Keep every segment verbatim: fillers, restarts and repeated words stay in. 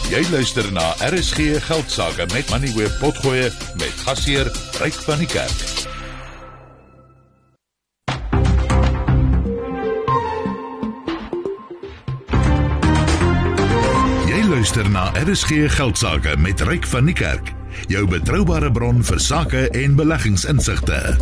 Jy luister na R S G Geldsaake met Moneyweb Potgoe met gasheer Ryk van die Kerk. Jy luister na R S G Geldsaake met Ryk van die Kerk, jou betroubare bron vir sake en beleggingsinsigte.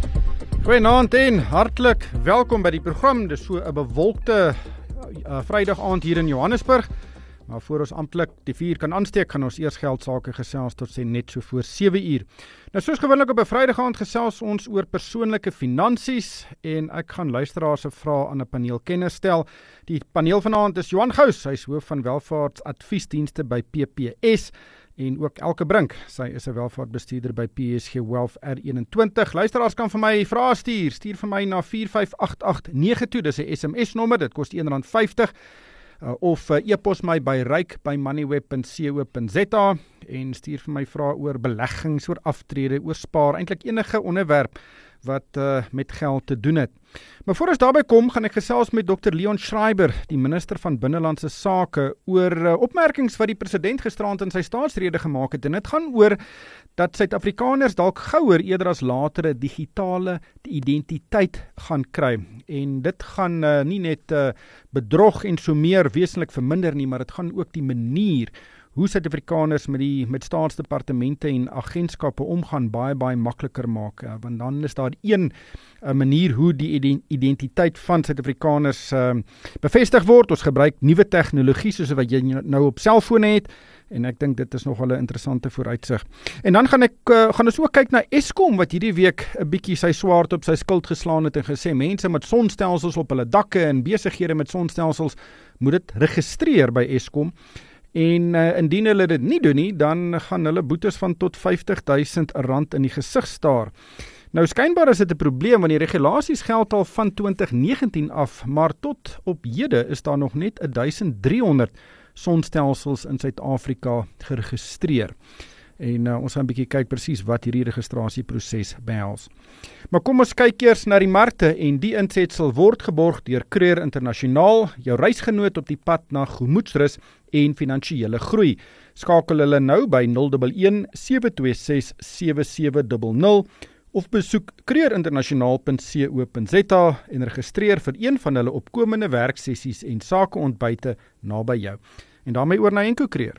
Goeienaand en hartlik welkom by die program. Dis so 'n bewolkte uh, Vrydag aand hier in Johannesburg. Maar voor ons amptelik die vier kan aansteek, gaan ons eers geldsaake gesels tot sê net so voor sewe uur. Nou soos gewoonlik op 'n Vrydag aand gesels ons oor persoonlike finansies en ek gaan luisteraars se vrae aan 'n paneelkenner stel. Die paneel vanaand is Johan Gous, hy is hoof van welvaartsadviesdienste by P P S en ook Elke Brink, sy is 'n welvaartbestuurder by P S G Wealth R eenentwintig. Luisteraars kan vir my vrae stuur, stuur vir my na vier vyf agt agt nege toe, dis 'n S M S nommer, dit kos een rand vyftig. Uh, of uh, e-pos my by ryk by moneyweb punt co punt za en stuur vir my vrae oor beleggings, oor aftrede, oor spaar, eintlik enige onderwerp wat uh, met geld te doen het. Maar voor ons daarby kom, gaan ek gesels met dokter Leon Schreiber, die minister van Binnelandse Sake, oor uh, opmerkings wat die president gisterand in sy staatsrede gemaak het. En dit gaan oor dat Suid-Afrikaners dalk gouer eerder as later 'n digitale identiteit gaan kry. En dit gaan uh, nie net uh, bedrog en so meer wesentlik verminder nie, maar dit gaan ook die manier hoe Suid-Afrikaners met die met staatsdepartemente en agentskappe omgaan baie baie makliker maak. Uh, want dan is daar een uh, manier hoe die identiteit van Suid-Afrikaners uh, bevestig word. Ons gebruik nuwe tegnologie soos wat jy nou op selfone het. En ek dink dit is nog 'n interessante vooruitsig. En dan gaan ek uh, gaan ons ook kyk na Eskom wat hierdie week 'n bietjie sy swaard op sy skild geslaan het en gesê mense met sonstelsels op hulle dakke en besighede met sonstelsels moet dit registreer by Eskom. En uh, indien hulle dit nie doen nie, dan gaan hulle boetes van tot vyftig duisend rand in die gesig staar. Nou skynbaar is dit 'n probleem want die regulasies geld al van twintig negentien af, maar tot op hede is daar nog net duisend drie honderd sonstelsels in Suid-Afrika geregistreer. En uh, ons gaan 'n bietjie kyk presies wat hierdie registrasieproses behels. Maar kom ons kyk eers na die markte en die insetsel word geborg deur Creer Internasionaal, jou reisgenoot op die pad na gemoedsrus en finansiële groei. Skakel hulle nou by nul een een sewe twee ses sewe sewe nul nul of besoek creer internasionaal punt co punt za en registreer vir een van hulle opkomende werksessies en sakeontbyte naby jou. En daarmee oor na Enko Creer.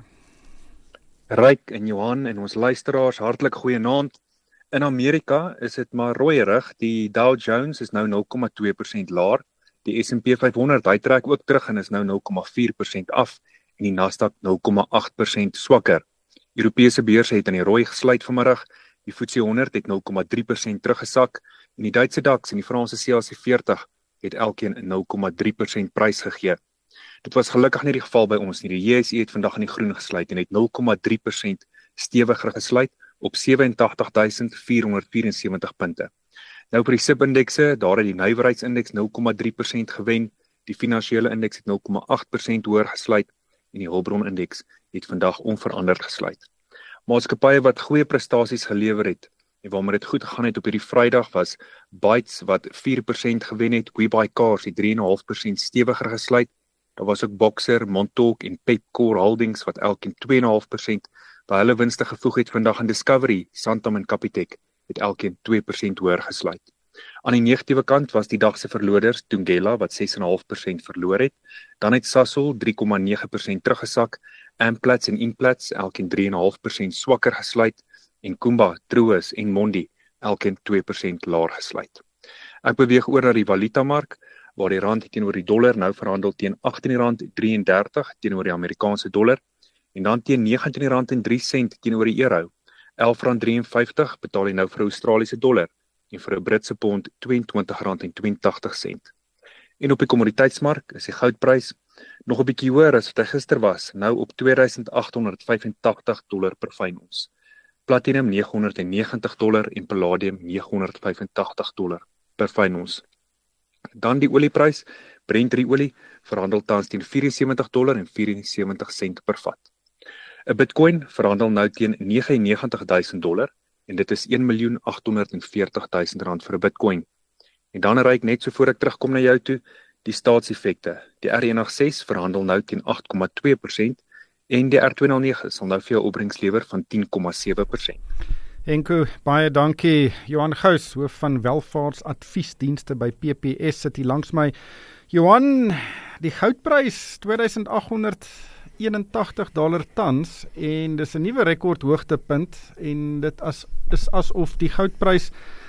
Ryk en Johan en ons luisteraars, hartlik goeienaand. In Amerika is dit maar rooierig. Die Dow Jones is nou nul komma twee persent laer. Die S en P vyfhonderd, hy trek ook terug en is nou nul komma vier persent af en die Nasdaq nul komma agt persent swakker. Europese beurse het in die rooi gesluit vanmiddag. Die F T S E honderd het nul komma drie persent teruggesak en die Duitse DAX en die Franse C A C veertig het elkeen nul komma drie persent prys gegee. Dit was gelukkig nie die geval by ons nie. Die J S E het vandag in die groen gesluit en het nul komma drie persent stewiger gesluit op sewe en tagtig duisend vier honderd vyf en sewentig punte. Nou vir die S I P-indekse, daar het die nywerheidsindeks nul komma drie persent gewen, die finansiële indeks het nul komma agt persent hoër gesluit en die hulpbronindeks het vandag onveranderd gesluit. Maatskappye wat goeie prestasies gelewer het en waarmee dit goed gegaan het op hierdie Vrydag was Bytes wat vier persent gewen het, WeBuyCars het drie komma vyf persent stewiger gesluit. Daar was ook Boxer, Montauk en Pepkor Holdings wat elkeen twee komma vyf persent by hulle winste gevoeg het vandag in Discovery, Santam en Capitec het elkeen twee persent hoër gesluit. Aan die negatiewe kant was die dag se verloders Thungela wat ses komma vyf persent verloor het, dan het Sasol drie komma nege persent teruggesak, Amplats en Implats elkeen drie komma vyf persent swakker gesluit en Kumba, Truworths en Mondi elkeen twee persent laer gesluit. Ek beweeg oor na die valutamark waar die rand teenoor die dollar nou verhandel teen agttien rand drie en dertig teenoor die Amerikaanse dollar en dan teen negentien rand en drie sent teenoor die euro. elf rand drie en vyftig betaal jy nou vir 'n Australiese dollar en vir 'n Britse pond twee en twintig rand en twee en tagtig sent. En op die kommoditeitsmark is die goudprys nog 'n bietjie hoër as wat hy gister was, nou op twee duisend agt honderd vyf en tagtig dollar per fyn ons. Platinum nege honderd en negentig dollar en palladium nege honderd vyf en tagtig dollar per fyn ons. Dan die olieprys, Brent drie olie verhandel tans teen vyf en sewentig dollar en vyf en sewentig sent per vat. 'n Bitcoin verhandel nou teen negentig en negentig duisend dollar en dit is een miljoen agt honderd en veertig duisend rand vir 'n Bitcoin. En dan reik net so voor ek terugkom na jou toe, die staatseffekte. Die R eenentwintig ses verhandel nou teen agt komma twee persent en die R twee nul nege sal nou vir jou opbrengs lewer van tien komma sewe persent. Enko, baie dankie. Johan Gous, hoof van welvaartsadviesdienste by P P S, sit hier langs my. Johan, die goudprys twee duisend agt honderd eenentagtig dollar tans en dis 'n nuwe rekord hoogtepunt en dit as is asof die goudprys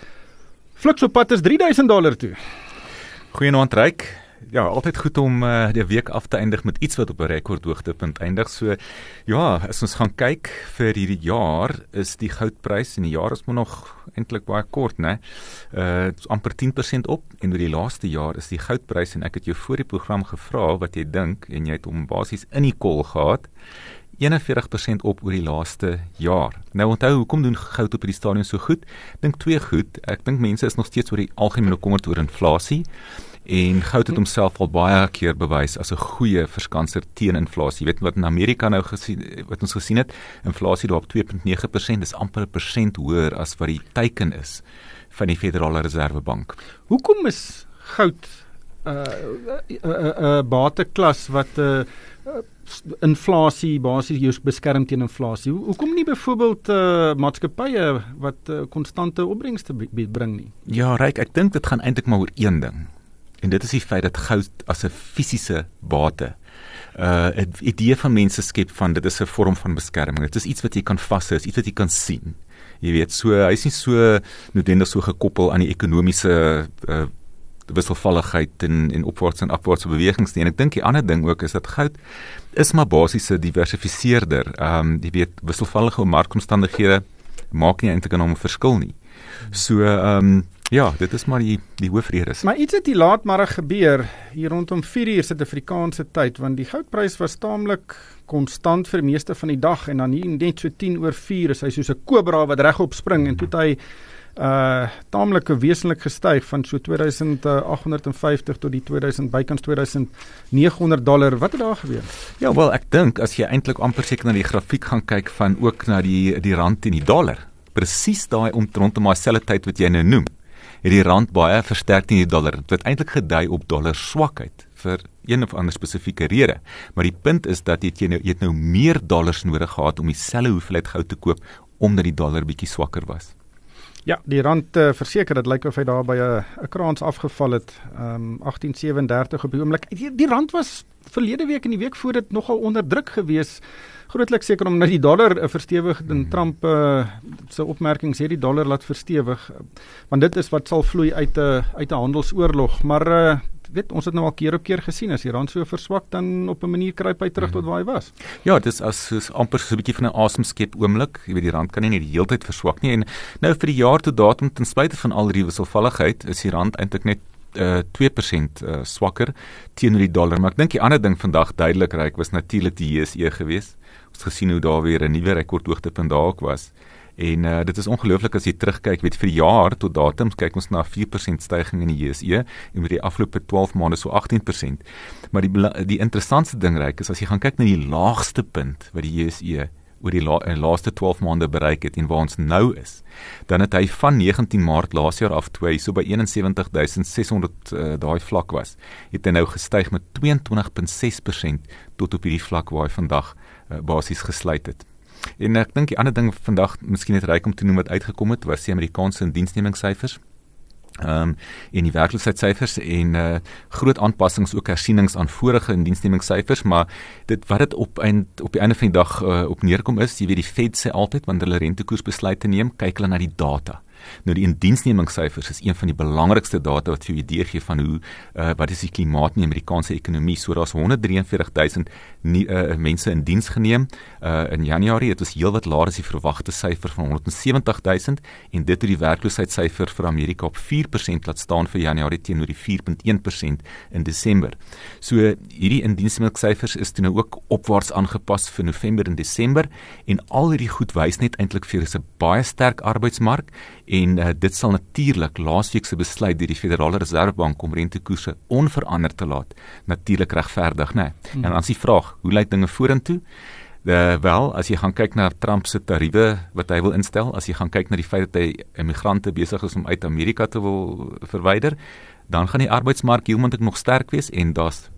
fliks op pad is drie duisend dollar toe. Goeienaand Ryk. Ja, altyd goed om uh, die week af te eindig met iets wat op 'n rekord hoogtepunt eindig. So ja, as ons gaan kyk vir hierdie jaar is die goudprys en die jaar is maar nog eintlik baie kort, né? Uh amper tien persent op en oor die laaste jaar is die goudprys en ek het jou voor die program gevra wat jy dink en jy het hom basies in die kol gehad. eenenveertig persent op oor die laaste jaar. Nou onthou, hoekom doen goud op hierdie stadium so goed? Dink twee goed. Ek dink mense is nog steeds oor die algemene bekommerd oor inflasie. En goud het homself al baie keer bewys as 'n goeie verskanser teen inflasie. Jy weet wat in Amerika nou gesien, wat ons gesien het, inflasie daar op twee komma nege persent, dis amper 'n persent hoër as wat die teiken is van die Federale Reservebank. Hoekom is goud 'n uh, uh, uh, uh, bateklas wat 'n uh, uh, inflasie basies jou beskerm teen inflasie? Ho hoekom nie byvoorbeeld uh, maatskappye wat konstante uh, opbrengste bring nie? Ja, Ryk, ek dink dit gaan eintlik maar oor een ding. En dit is die feit dat goud as 'n fisiese bate, 'n uh, idee van mense skep van dit is 'n vorm van beskerming. Dit is iets wat jy kan vashou, iets wat jy kan sien. Jy weet, so hy is nie so noodwendig so gekoppel aan die ekonomiese uh, wisselvalligheid en en opwaarts en afwaartse bewegings nie. En ek dink die ander ding ook is dat goud is maar basies 'n diversifiseerder. Ehm um, jy weet, wisselvallige markomstandighede maak nie eintlik 'n verskil nie. So ehm um, ja, dit is maar die die hoofredes. Maar iets het die laatmiddag gebeur hier rondom vier uur Suid-Afrikaanse tyd, want die goudprys was taamlik konstant vir meeste van die dag en dan hier net so tien oor vier is hy soos 'n kobra wat regop spring en toe het hy uh taamlik wesentlik gestyg van so twee duisend agt honderd vyftig tot die twee duisend bykans twee duisend nege honderd dollar. Wat het daar gebeur? Ja, wel, ek dink as jy eintlik amper seker na die grafiek gaan kyk van ook na die die rand en die dollar, presies daai om rondom dieselfde tyd wat jy nou noem, het die rand baie versterk teen die dollar. Dit het eintlik gedui op dollar swakheid vir een of ander spesifieke rede. Maar die punt is dat jy nou, jy het nou meer dollars nodig gehad om dieselfde hoeveelheid goud te koop omdat die dollar bietjie swakker was. Ja, die rand uh, verseker, dit lyk of hy daar by 'n kraans afgeval het, um, agttien sewe en dertig op die oomblik. Die, die rand was verlede week en die week voor dit nogal onder druk gewees, grootliks seker omdat die dollar uh, verstewig en Trump uh, sy opmerkings het die dollar laat verstewig, uh, want dit is wat sal vloei uit 'n uh, uit 'n handelsoorlog, maar uh, weet, ons het nou al keer op keer gesien, as die rand so verswak, dan op 'n manier kruip hy terug tot waar hy was. Ja, dit is as soos amper so 'n bietjie van 'n asemskep oomblik. Jy weet, die rand kan nie net die hele tyd verswak nie. En nou vir die jaar tot datum, ten spyte van al die wisselvalligheid, is die rand eintlik net uh, twee persent uh, swakker teenoor die dollar. Maar ek dink die ander ding vandag duidelik ryk was natuurlik die J S E geweest. Ons het gesien hoe daar weer 'n nuwe rekordhoogtepunt daar ook was. En uh, dit is ongelooflik as jy terugkyk, weet vir die jaar tot datum, kyk ons na vier persent styging in die J S E en met die afgelope twaalf maande so agttien persent. Maar die die interessantste ding ryk is as jy gaan kyk na die laagste punt wat die J S E oor die la, laaste twaalf maande bereik het en waar ons nou is, dan het hy van negentien Maart laas jaar af toe hy so by eenensewentig duisend ses honderd uh, daai vlak was, het hy nou gestyg met twee en twintig komma ses persent tot op hierdie vlak waar hy vandag uh, basies gesluit het. En ek dink die ander ding vandag miskien net ryk om te noem wat uitgekom het, was die Amerikaanse indiensnemingssyfers. Ehm um, en die werkloosheidssyfers en uh, groot aanpassings, ook hersienings aan vorige indiensnemingssyfers, maar dit wat dit op eind op die einde van die dag uh, op neerkom is, jy weet die Fed sê altyd wanneer hulle rentekoersbesluite neem, kyk hulle na die data. Nou die indiensnemingssyfers is een van die belangrikste data wat vir jou idee gee van hoe uh, wat is die klimaat in die Amerikaanse ekonomie. So daar's honderd drie en veertig duisend uh, mense in diens geneem uh, in Januarie. Dit was heelwat laer as die verwagte syfer van honderd sewentig duisend en dit het die werkloosheidssyfer vir Amerika op vier persent laat staan vir Januarie teenoor die vier komma een persent in Desember. So hierdie indiensnemingssyfers is toe nou ook opwaarts aangepas vir November en Desember en al hierdie goed wys net eintlik vir 'n baie sterk arbeidsmark. En uh, dit sal natuurlik laasweek se besluit deur die Federale Reservebank om rentekoerse onveranderd te laat natuurlik regverdig, né? Nee. Hmm. En dan is die vraag, hoe lyk dinge vorentoe? Uh, wel, as jy gaan kyk na Trump se tariewe wat hy wil instel, as jy gaan kyk na die feit dat hy immigrante besig is om uit Amerika te wil verwyder, dan gaan die arbeidsmark heeltemal nog sterk wees en daar's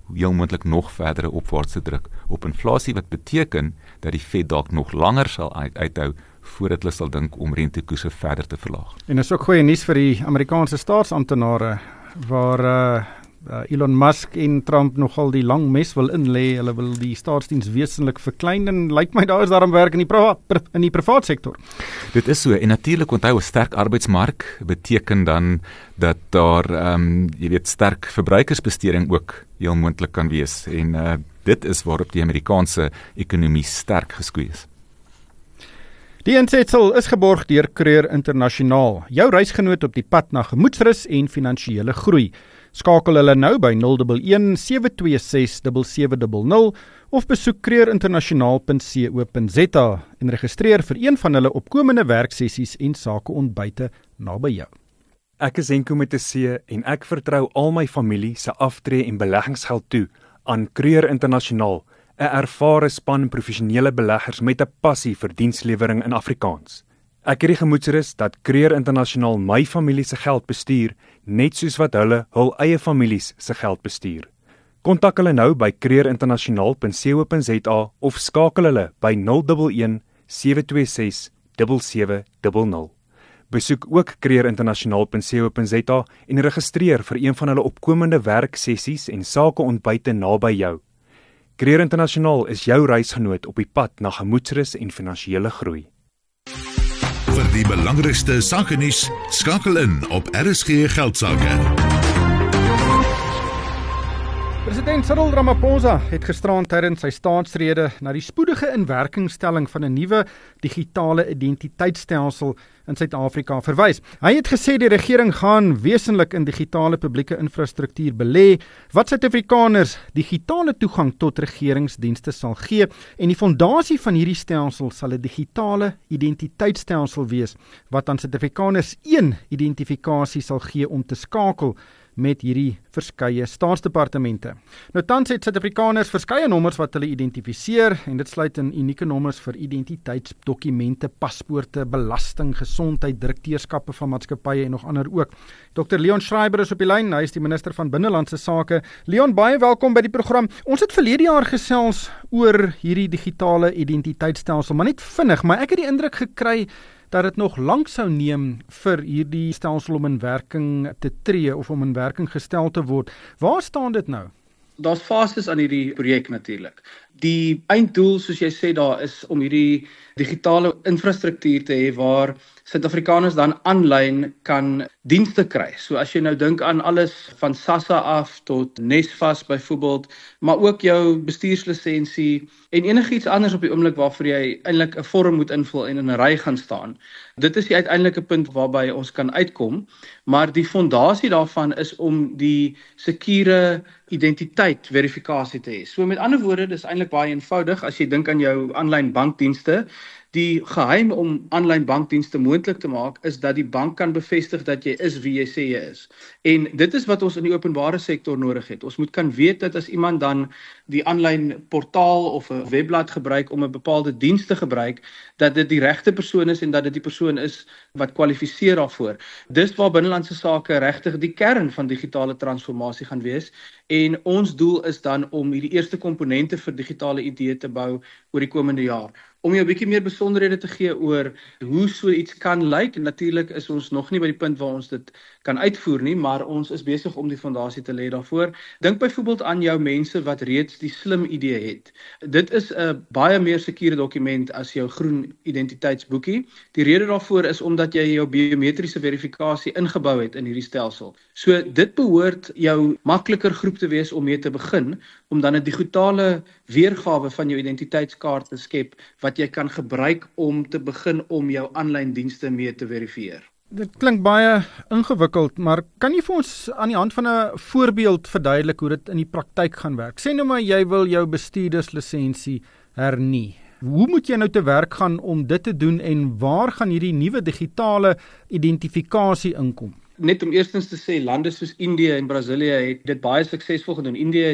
heel moontlik nog verdere opwaartse druk op inflasie, wat beteken dat die Fed dalk nog langer sal uit, uithou voordat hulle sal dink om rentekoerse verder te verlaag. En is ook goeie nuus vir die Amerikaanse staatsamptenare, waar uh, uh, Elon Musk en Trump nogal die lang mes wil inlê. Hulle wil die staatsdiens wesenlik verklein, en lyk my daar is daarom werk in die privaat, in die privaat sektor. Dit is so, en natuurlik onthou 'n sterk arbeidsmark beteken dan dat daar um, jy weet sterk verbruikersbesteding ook heel moontlik kan wees, en uh, dit is waarop die Amerikaanse ekonomie sterk geskoei is. Die insetsel is geborg deur Courier Internasionaal, jou reisgenoot op die pad na gemoedsrus en finansiële groei. Skakel hulle nou by nul een een sewe twee ses sewe sewe nul nul of besoek courier internasionaal punt co punt za en registreer vir een van hulle opkomende werksessies en sakeontbyte naby jou. Ek is Henko met 'n C en ek vertrou al my familie se aftree en beleggingsgeld toe aan Courier Internasionaal, 'n ervare span professionele beleggers met 'n passie vir dienslewering in Afrikaans. Ek het die gemoedsrus dat Courier Internasionaal my familie se geld bestuur, net soos wat hulle hul eie families se geld bestuur. Kontak hulle nou by courier internasionaal punt co punt za of skakel hulle by nul een een sewe twee ses sewe sewe nul nul. Besoek ook courier internasionaal punt co punt za en registreer vir een van hulle opkomende werksessies en sakeontbyte naby jou. Courier Internasionaal is jou reisgenoot op die pad na gemoedsrus en finansiële groei. Vir die belangrikste sakenuus, skakel in op R S G Geldsaake. President Cyril Ramaphosa het gisteraan tydens sy staatsrede na die spoedige inwerkingstelling van 'n nuwe digitale identiteitsstelsel in Suid-Afrika verwys. Hy het gesê die regering gaan wesenlik in digitale publieke infrastruktuur belê, wat Suid-Afrikaners digitale toegang tot regeringsdienste sal gee, en die fondasie van hierdie stelsel sal 'n digitale identiteitsstelsel wees, wat aan Suid-Afrikaners een identifikasie sal gee om te skakel met hierdie verskeie staatsdepartemente. Nou tans het Suid-Afrikaners verskeie nommers wat hulle identifiseer, en dit sluit in unieke nommers vir identiteitsdokumente, paspoorte, belasting, gesondheid, direkteurskappe van maatskappye en nog ander ook. dokter Leon Schreiber is op die lyn, hy is die minister van Binnelandse Sake. Leon, baie welkom by die program. Ons het verlede jaar gesels oor hierdie digitale identiteitsstelsel, maar net vinnig, maar ek het die indruk gekry dat dit nog lank sou neem vir hierdie stelsel om in werking te tree of om in werking gestel te word. Waar staan dit nou? Daar's fases aan hierdie projek natuurlik. Die einddoel, soos jy sê, daar is om hierdie digitale infrastruktuur te hê waar Suid-Afrikaners dan aanlyn kan dienste kry. So as jy nou dink aan alles van SASSA af tot Nesfas byvoorbeeld, maar ook jou bestuurslisensie en enigiets anders op die oomblik waarvoor jy eintlik 'n vorm moet invul en in 'n ry gaan staan. Dit is die uiteindelike punt waarby ons kan uitkom, maar die fondasie daarvan is om die sekure identiteit verifikasie te hê. So met ander woorde, dis eintlik baie eenvoudig as jy dink aan jou aanlyn bankdienste. Die geheim om aanlyn bankdienste moontlik te maak is dat die bank kan bevestig dat jy is wie jy sê jy is. En dit is wat ons in die openbare sektor nodig het. Ons moet kan weet dat as iemand dan die aanlyn portaal of 'n webblad gebruik om 'n bepaalde diens te gebruik, dat dit die regte persoon is en dat dit die persoon is wat kwalifiseer daarvoor. Dis waar Binnelandse Sake regtig die kern van digitale transformasie gaan wees. En ons doel is dan om hierdie eerste komponente vir digitale I D te bou oor die komende jaar. Om jou 'n bietjie meer besonderhede te gee oor hoe so iets kan lyk, en natuurlik is ons nog nie by die punt waar ons dit kan uitvoer nie, maar ons is besig om die fondasie te lê daarvoor. Dink byvoorbeeld aan jou mense wat reeds die slim I D het. Dit is 'n baie meer sekure dokument as jou groen identiteitsboekie. Die rede daarvoor is omdat jy jou biometriese verifikasie ingebou het in hierdie stelsel. So dit behoort jou makliker groep te wees om mee te begin, om dan 'n digitale weergawe van jou identiteitskaart te skep wat jy kan gebruik om te begin om jou aanlyn dienste mee te verifieer. Dit klink baie ingewikkeld, maar kan jy vir ons aan die hand van 'n voorbeeld verduidelik hoe dit in die praktyk gaan werk? Sê nou maar jy wil jou bestuurderslisensie hernie. Hoe moet jy nou te werk gaan om dit te doen, en waar gaan hierdie nuwe digitale identifikasie inkom? Net om eerstens te sê, lande soos Indië en Brasilië het dit baie suksesvol gedoen. Indië het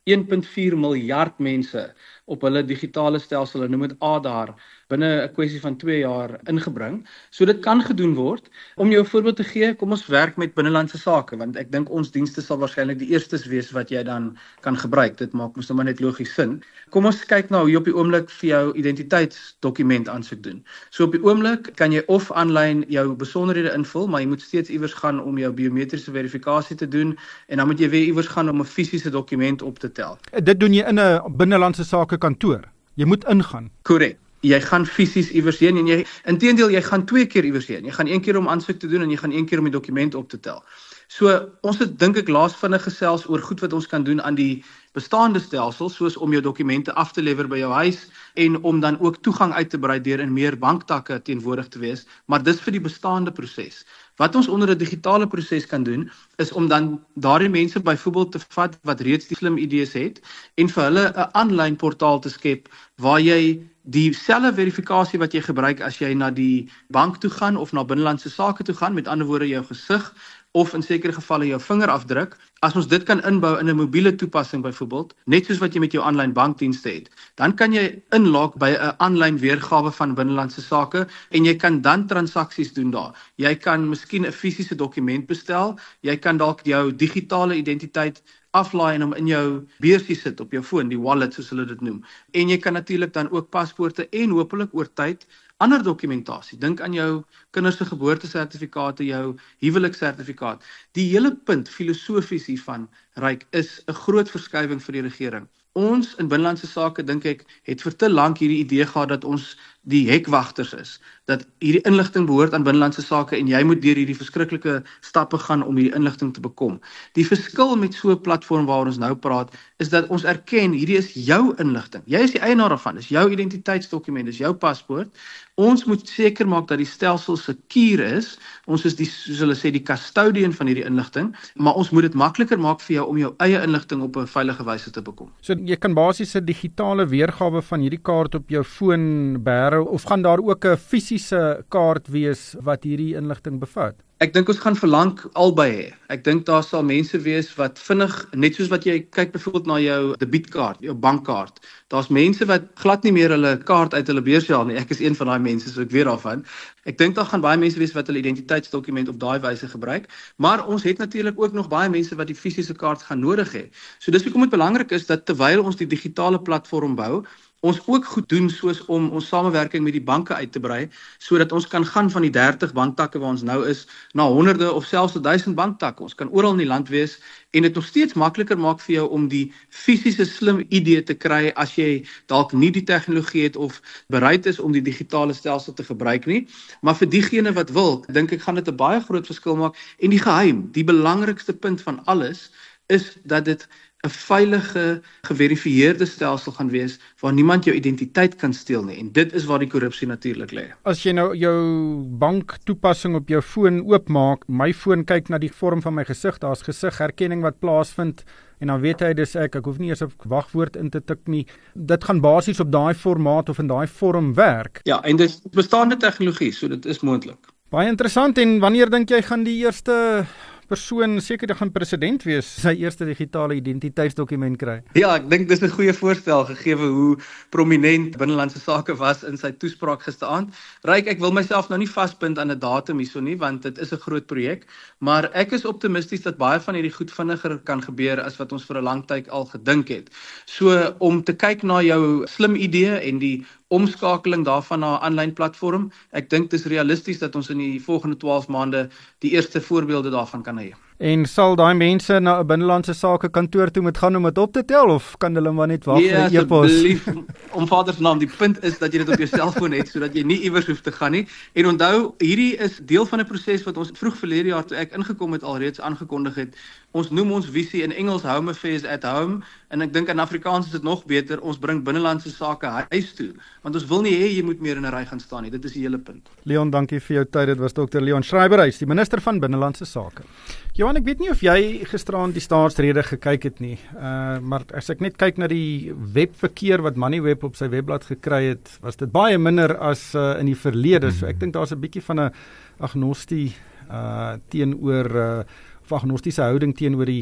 een punt vier miljard mense op hulle digitale stelsel, hulle noem dit Aadhaar, binne 'n kwessie van twee jaar ingebring. So dit kan gedoen word. Om jou 'n voorbeeld te gee, kom ons werk met binnelandse sake, want ek dink ons dienste sal waarskynlik die eerstes wees wat jy dan kan gebruik. Dit maak mos nou maar net logies sin. Kom ons kyk nou hoe jy op die oomblik vir jou identiteitsdokument aansoek doen. So op die oomblik kan jy of aanlyn jou besonderhede invul, maar jy moet steeds iewers gaan om jou biometriese verifikasie te doen en dan moet jy weer iewers gaan om 'n fisiese dokument op te tel. Dit doen jy in 'n binnelandse sake kantoor. Jy moet ingaan. Korrek. Jy gaan fisies iewers heen en jy inteendeel jy gaan twee keer iewers heen. Jy gaan een keer om aansoek te doen en jy gaan een keer om die dokument op te tel. So ons het dink ek laas vinnig gesels oor goed wat ons kan doen aan die bestaande stelsel, soos om jou dokumente af te lewer by jou huis en om dan ook toegang uit te brei deur in meer banktakke teenwoordig te wees, maar dis vir die bestaande proses. Wat ons onder 'n digitale proses kan doen, is om dan daardie mense byvoorbeeld te vat wat reeds die slim I Ds het en vir hulle 'n aanlyn portaal te skep waar jy dieselfde verifikasie wat jy gebruik as jy na die bank toe gaan of na binnelandse sake toe gaan, met ander woorde jou gesig of in sekere gevalle jou vingerafdruk, as ons dit kan inbou in 'n mobiele toepassing byvoorbeeld, net soos wat jy met jou aanlyn bankdienste het, dan kan jy inlog by 'n aanlyn weergawe van binnelandse sake en jy kan dan transaksies doen daar. Jy kan miskien 'n fisiese dokument bestel, jy kan dalk jou digitale identiteit aflaai en hom in jou beursie sit op jou foon, die wallet soos hulle dit noem. En jy kan natuurlik dan ook paspoorte en hopelik oor tyd ander dokumentasie. Dink aan jou kinders se geboortesertifikate, jou huweliksertifikaat. Die hele punt filosofies hiervan, Ryk, is 'n groot verskywing vir die regering. Ons in binnelandse sake, dink ek, het vir te lank hierdie idee gehad dat ons die hekwagters is, dat hierdie inligting behoort aan binnelandse sake en jy moet deur hierdie verskriklike stappe gaan om hierdie inligting te bekom. Die verskil met so 'n platform waaroor ons nou praat, is dat ons erken hierdie is jou inligting. Jy is die eienaar daarvan, dis jou identiteitsdokument, dis jou paspoort. Ons moet seker maak dat die stelsel sekuur is. Ons is die, soos hulle sê, die custodian van hierdie inligting, maar ons moet dit makliker maak vir jou om jou eie inligting op 'n veilige wyse te bekom. So jy kan basies 'n digitale weergawe van hierdie kaart op jou foon beheer, of gaan daar ook 'n fisiese kaart wees wat hierdie inligting bevat? Ek dink ons gaan verlang albei hê. Ek dink daar sal mense wees wat vinnig, net soos wat jy kyk byvoorbeeld na jou debietkaart, jou bankkaart. Daar's mense wat glad nie meer hulle kaart uit hulle beurs haal nie. Ek is een van daai mense, so ek weet daarvan. Ek dink daar gaan baie mense wees wat hulle identiteitsdokument op daai wyse gebruik, maar ons het natuurlik ook nog baie mense wat die fisiese kaart gaan nodig hê. So dis hoekom dit belangrik is dat terwyl ons die digitale platform bou, ons ook goed doen soos om ons samewerking met die banke uit te brei, sodat ons kan gaan van die dertig banktakke waar ons nou is, na honderde of selfs duisend banktakke. Ons kan oral in die land wees en dit nog steeds makliker maak vir jou om die fisiese slim I D te kry as jy dalk nie die tegnologie het of bereid is om die digitale stelsel te gebruik nie. Maar vir diegene wat wil, dink ek gaan dit 'n baie groot verskil maak. En die geheim, die belangrikste punt van alles, is dat dit 'n veilige, geverifieerde stelsel gaan wees waar niemand jou identiteit kan steel nie. En dit is waar die korrupsie natuurlik lê. As jy nou jou banktoepassing op jou foon oopmaak, my foon kyk na die vorm van my gesig, daar's gesigherkenning wat plaasvind en dan weet hy dis ek, ek hoef nie eers 'n wagwoord in te tik nie. Dit gaan basies op daai formaat of in daai vorm werk. Ja, en dit is bestaande tegnologie, so dit is moontlik. Baie interessant. En wanneer dink jy gaan die eerste persoon, seker gaan president wees, sy eerste digitale identiteitsdokument kry? Ja, ek dink dis 'n goeie voorstel gegee hoe prominent binnelandse sake was in sy toespraak gisteraand. Ryk, ek wil myself nou nie vasbind aan 'n datum hierso nie, want dit is 'n groot projek, maar ek is optimisties dat baie van hierdie goed vinniger kan gebeur as wat ons vir 'n lang tyd al gedink het. So om te kyk na jou slim idee en die omskakeling daarvan na 'n aanlyn platform, ek dink dis realisties dat ons in die volgende twaalf maande die eerste voorbeelde daarvan kan hê. En sal daai mense na 'n binnelandse sake kantoor toe moet gaan om dit op te tel, of kan hulle maar net wag vir 'n ja, e-pos? Asseblief, om Vader se naam, die punt is dat jy dit op jou selfoon het, sodat jy nie iewers hoef te gaan nie. En onthou, hierdie is deel van 'n proses wat ons vroeg verlede jaar toe ek ingekom het alreeds aangekondig het. Ons noem ons visie in Engels Home Affairs at Home, en ek dink in Afrikaans is dit nog beter, ons bring binnelandse sake huis toe, want ons wil nie hê jy moet meer in 'n ry gaan staan nie. Dit is die hele punt. Leon, dankie vir jou tyd. Dit was dokter Leon Schreiberhuis, die minister van Binnelandse Sake. Johan, ek weet nie of jy gisteraand die staatsrede gekyk het nie, uh, maar as ek net kyk na die webverkeer wat Moneyweb op sy webblad gekry het, was dit baie minder as uh, in die verlede. So ek dink daar's 'n bietjie van 'n agnostie uh, teenoor uh, of agnostiese houding teenoor die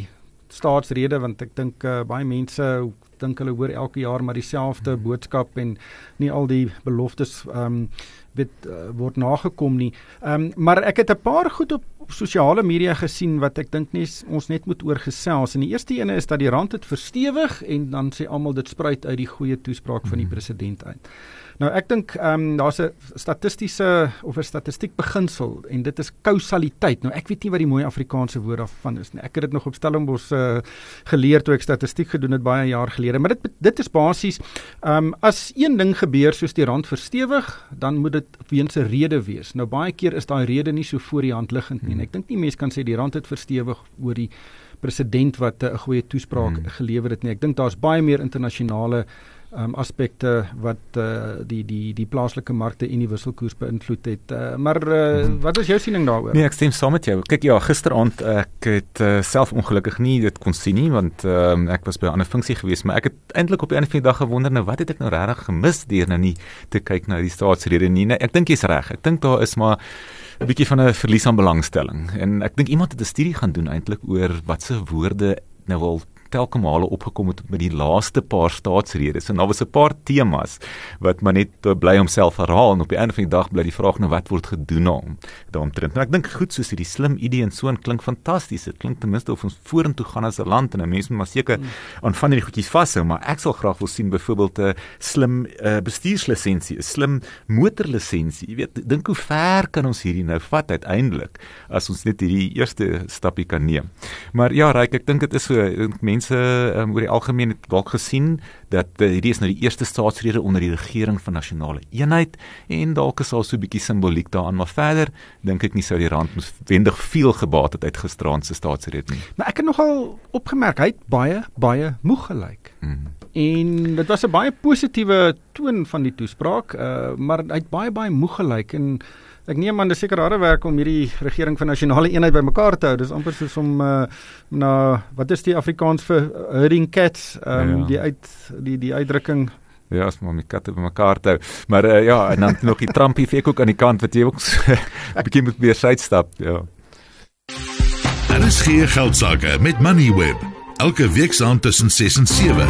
staatsrede, want ek dink uh, baie mense dink hulle hoor elke jaar maar dieselfde boodskap en nie al die beloftes um, weet, uh, word nagekom nie. Um, maar ek het 'n paar goed op, op sosiale media gesien wat ek dink nie ons net moet oor gesels. En die eerste ene is dat die rand het verstewig en dan sê almal dit spruit uit die goeie toespraak van die president uit. Nou ek dink um, daar's 'n statistiese of 'n statistiek beginsel en dit is kausaliteit. Nou ek weet nie wat die mooi Afrikaanse woord daarvan is nie. Ek het dit nog op Stellenbosch uh, geleer toe ek statistiek gedoen het baie jaar gelede. Maar dit dit is basies um, as een ding gebeur soos die rand verstewig, dan moet dit weens 'n rede wees. Nou baie keer is daai rede nie so voor die hand liggend nie. En ek dink nie mense kan sê die rand het verstewig oor die president wat 'n uh, goeie toespraak hmm. gelewer het nie. Ek dink daar's baie meer internasionale um, aspekte wat uh, die die die plaaslike markte en die wisselkoers beïnvloed het. Uh, maar uh, hmm. wat is jou siening daaroor? Nee, ek stem saam met jou. Kyk ja, gisteraand ek het uh, self ongelukkig nie dit kon sien nie want uh, ek was by 'n ander funksie geweest, maar ek het eintlik op die einde van die dag gewonder nou wat het ek nou regtig gemis deur nou nie te kyk na die staatsrede nie. Nee, ek dink jy's reg. Ek dink daar is maar 'n bietjie van 'n verlies aan belangstelling. En ek dink iemand het 'n studie gaan doen eintlik oor wat se woorde nou al telke male opgekom het met die laaste paar staatsredes. En daar was 'n paar temas wat maar net bly homself herhaal en op die einde van die dag bly die vraag nou wat word gedoen daarom daaromtrent. Maar ek dink goed soos hierdie slim idee en so en klink fantasties. Dit klink ten minste of ons vorentoe gaan as 'n land en 'n mens moet maar seker mm. aan van hierdie goedjies vashou, maar ek sal graag wil sien byvoorbeeld 'n slim uh, bestuurslisensie, 'n slim motorlisensie. Jy weet, dink hoe ver kan ons hierdie nou vat uiteindelik as ons net hierdie eerste stappie kan neem. Maar ja, Ryk, ek dink dit is so mense um, oor die algemeen het dalk gesien dat uh, hierdie is nou die eerste staatsrede onder die regering van nasionale eenheid en dalk is al so 'n bietjie simboliek daaraan, maar verder dink ek nie sou die rand moes wendig veel gebaat het uit gisteraand se staatsrede nie. Maar ek het nogal opgemerk, hy het baie, baie moeg gelyk. Mm. En dit was 'n baie positiewe toon van die toespraak, uh, maar hy het baie, baie moeg gelyk en ek neem aan dis seker harde werk om hierdie regering van nasionale eenheid bymekaar te hou. Dis amper soos om uh, na wat is die Afrikaans vir herding cats, um, ja. die uit die die uitdrukking. Ja, as maar my katte bymekaar te hou. Maar uh, ja, en dan nog die Trumpie vir ek ook aan die kant wat jy ook 'n bietjie moet weer sidestap, ja. En is geen geldsaake met Moneyweb. Elke week saam tussen ses en sewe.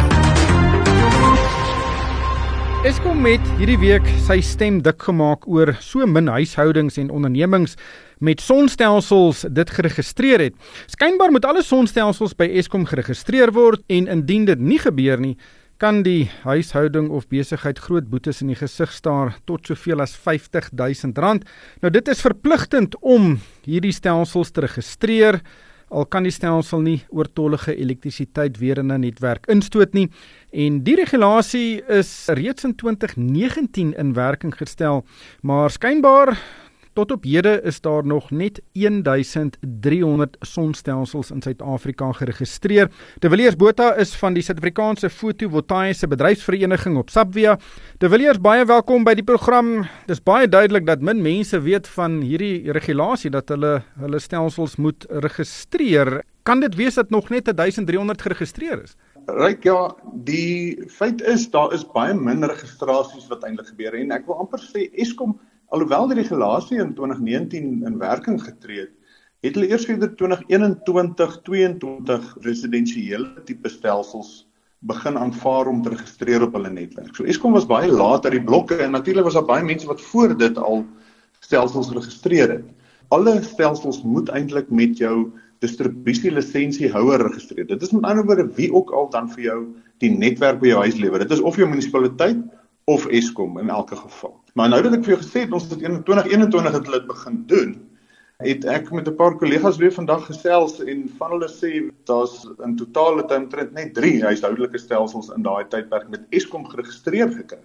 Eskom het hierdie week sy stem dik gemaak oor so min huishoudings en ondernemings met sonstelsels dit geregistreer het. Skynbaar moet alle sonstelsels by Eskom geregistreer word en indien dit nie gebeur nie, kan die huishouding of besigheid groot boetes in die gesig staar tot soveel as vyftig duisend rand. Nou dit is verpligtend om hierdie stelsels te registreer, al kan die stelsel nie oortollige elektrisiteit weer in 'n netwerk instoot nie. En die regulasie is reeds in twintig negentien in werking gestel, maar skynbaar tot op hede is daar nog net duisend driehonderd sonstelsels in Suid-Afrika geregistreer. De Villiers Botha is van die Suid-Afrikaanse Fotovoltaïese Bedryfsvereniging op Sabvia. De Villiers, baie welkom by die program. Dis baie duidelik dat min mense weet van hierdie regulasie dat hulle hulle stelsels moet registreer. Kan dit wees dat nog net duisend driehonderd geregistreer is? Ryk, ja, die feit is, daar is baie min registrasies wat eintlik gebeur en ek wil amper sê Eskom, alhoewel die regulasie in twintig negentien in werking getree het, het hulle eers vir twintig eenentwintig tweeëntwintig residensiële tipe stelsels begin aanvaar om te registreer op hulle netwerk. So Eskom was baie laat uit die blokke en natuurlik was daar baie mense wat voor dit al stelsels geregistreer het. Alle stelsels moet eintlik met jou distribusielisiensiehouer registreer. Dit is met ander woorde wie ook al dan vir jou die netwerk by jou huis lewer. Dit is of jou munisipaliteit of Eskom in elke geval. Maar nou dat ek vir jou gesê het, ons het in twintig eenentwintig het hulle dit begin doen, het ek met 'n paar kollegas weer vandag gesels en van hulle sê, daar's in totaal het omtrent net drie huishoudelike stelsels in daai tydperk met Eskom geregistreer gekry.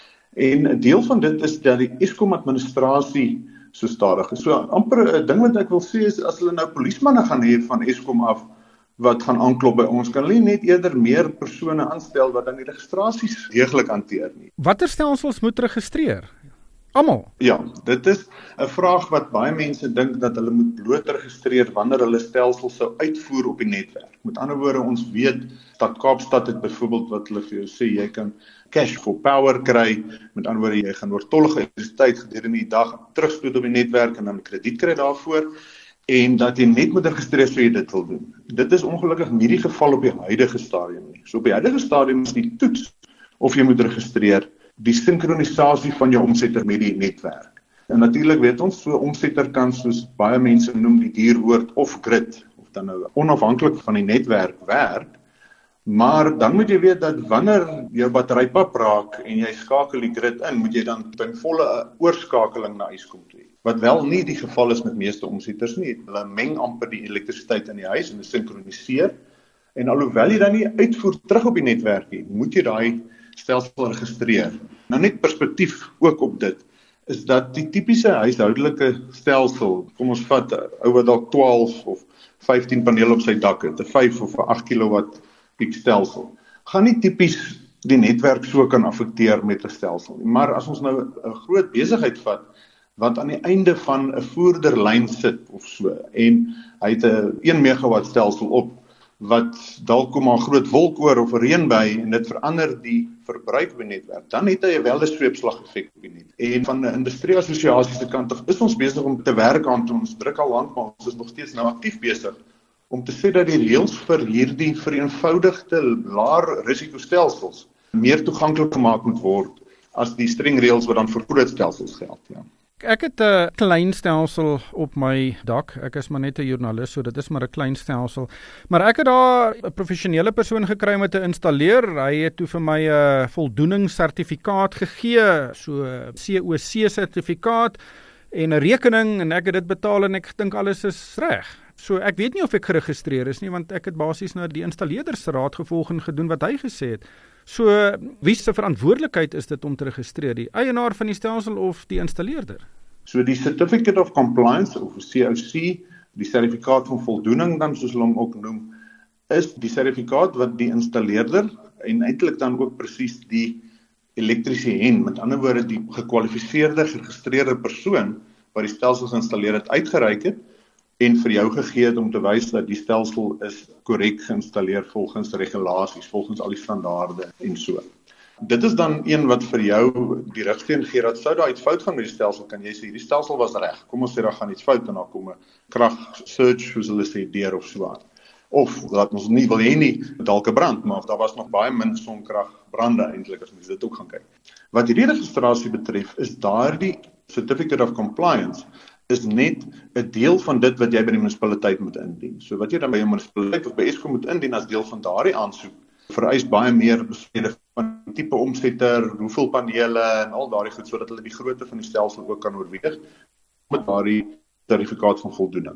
En 'n deel van dit is dat die Eskom administrasie so stadig is. So amper 'n ding wat ek wil sê is, as hulle nou polismanne gaan hê van Eskom af, wat gaan aanklop by ons, kan hulle net eerder meer persone aanstel wat dan die registrasies deeglik hanteer nie. Watter stelsels moet registreer? Almal? Ja, dit is 'n vraag wat baie mense dink dat hulle moet bloot registreer wanneer hulle stelsels sou uitvoer op die netwerk. Met ander woorde, ons weet dat Kaapstad het byvoorbeeld wat hulle vir jou sê, jy kan cash for power kry, met ander woorde, jy gaan oortollige elektrisiteit gedurende die dag terugstoot op die netwerk en dan krediet kry daarvoor. en dat jy net met registreer sou jy dit wil doen. Dit is ongelukkig nie die geval op die huidige stadium nie. So op die huidige stadium is die toets of jy moet registreer die sinkronisasie van jou omsetter met die netwerk. En natuurlik weet ons, so omsetter kan soos baie mense noem die dierwoord of grid, of dan nou onafhanklik van die netwerk werk, maar dan moet jy weet dat wanneer jou battery pap raak en jy skakel die grid in, moet jy dan ten volle 'n oorskakeling na Eskom toe. Wat wel nie die geval is met meeste omsetters nie. Hulle meng amper die elektrisiteit in die huis en dit sinkroniseer. En alhoewel jy dan nie uitvoer terug op die netwerk nie, moet jy daai stelsel registreer. Nou net perspektief ook op dit, is dat die tipiese huishoudelike stelsel, kom ons vat 'n ou wat dalk twaalf of vyftien panele op sy dak het, 'n vyf of 'n agt kilowatt piek stelsel, gaan nie tipies die netwerk so kan affekteer met 'n stelsel nie. Maar as ons nou 'n groot besigheid vat, wat aan die einde van 'n voerderlyn sit of so, en hy het 'n een megawatt stelsel op, wat dalk kom 'n groot wolk oor of 'n reënby en dit verander die verbruik op die netwerk, dan het hy wel 'n sweepslag effek op die net. En van 'n industrie assosiasie se kant af is ons besig om te werk aan, ons druk al lank, maar ons is nog steeds nou aktief besig om te sê dat die reëls vir hierdie vereenvoudigde laer risikostelsels meer toeganklik gemaak moet word as die streng reëls wat dan vir groot stelsels geld, ja. Ek het 'n klein stelsel op my dak. Ek is maar net 'n joernalis, so dit is maar 'n klein stelsel. Maar ek het daar 'n professionele persoon gekry om dit te installeer. Hy het toe vir my 'n voldoeningssertifikaat gegee, so 'n C O C-sertifikaat en 'n rekening, en ek het dit betaal en ek dink alles is reg. So ek weet nie of ek geregistreer is nie, want ek het basies nou die installeerdersraad gevolg en gedoen wat hy gesê het. So wie se verantwoordelikheid is dit om te registreer? Die eienaar van die stelsel of die installeerder? So die Certificate of Compliance of C O C, die sertifikaat van voldoening dan soos hulle hom ook noem, is die sertifikaat wat die installeerder en eintlik dan ook presies die elektriesien, met ander woorde die gekwalifiseerde geregistreerde persoon wat die stelsel geïnstalleer het uitgereik het en vir jou gegee het om te wys dat die stelsel is korrek geïnstalleer volgens regulasies, volgens al die standaarde en so. Dit is dan een wat vir jou die rigsteen gee dat sou daar iets fout gaan met die stelsel, kan jy sê hierdie stelsel was reg. Kom ons sê daar gaan iets fout en daar kom 'n krag surge, soos hulle sê, deur of so aan. Of dat ons nie wil hê nie dalk 'n brand, maar daar was nog baie min sonkrag brande eintlik as mens dit ook gaan kyk. Wat hierdie registrasie betref, is daardie Certificate of Compliance is net 'n deel van dit wat jy by die munisipaliteit moet indien. So wat jy dan by jou munisipaliteit of by Eskom moet indien as deel van daardie aansoek, vereis baie meer besonderhede van die tipe omsetter, hoeveel panele en al daardie goed, sodat hulle die grootte van die stelsel ook kan oorweeg met daardie sertifikaat van voldoening.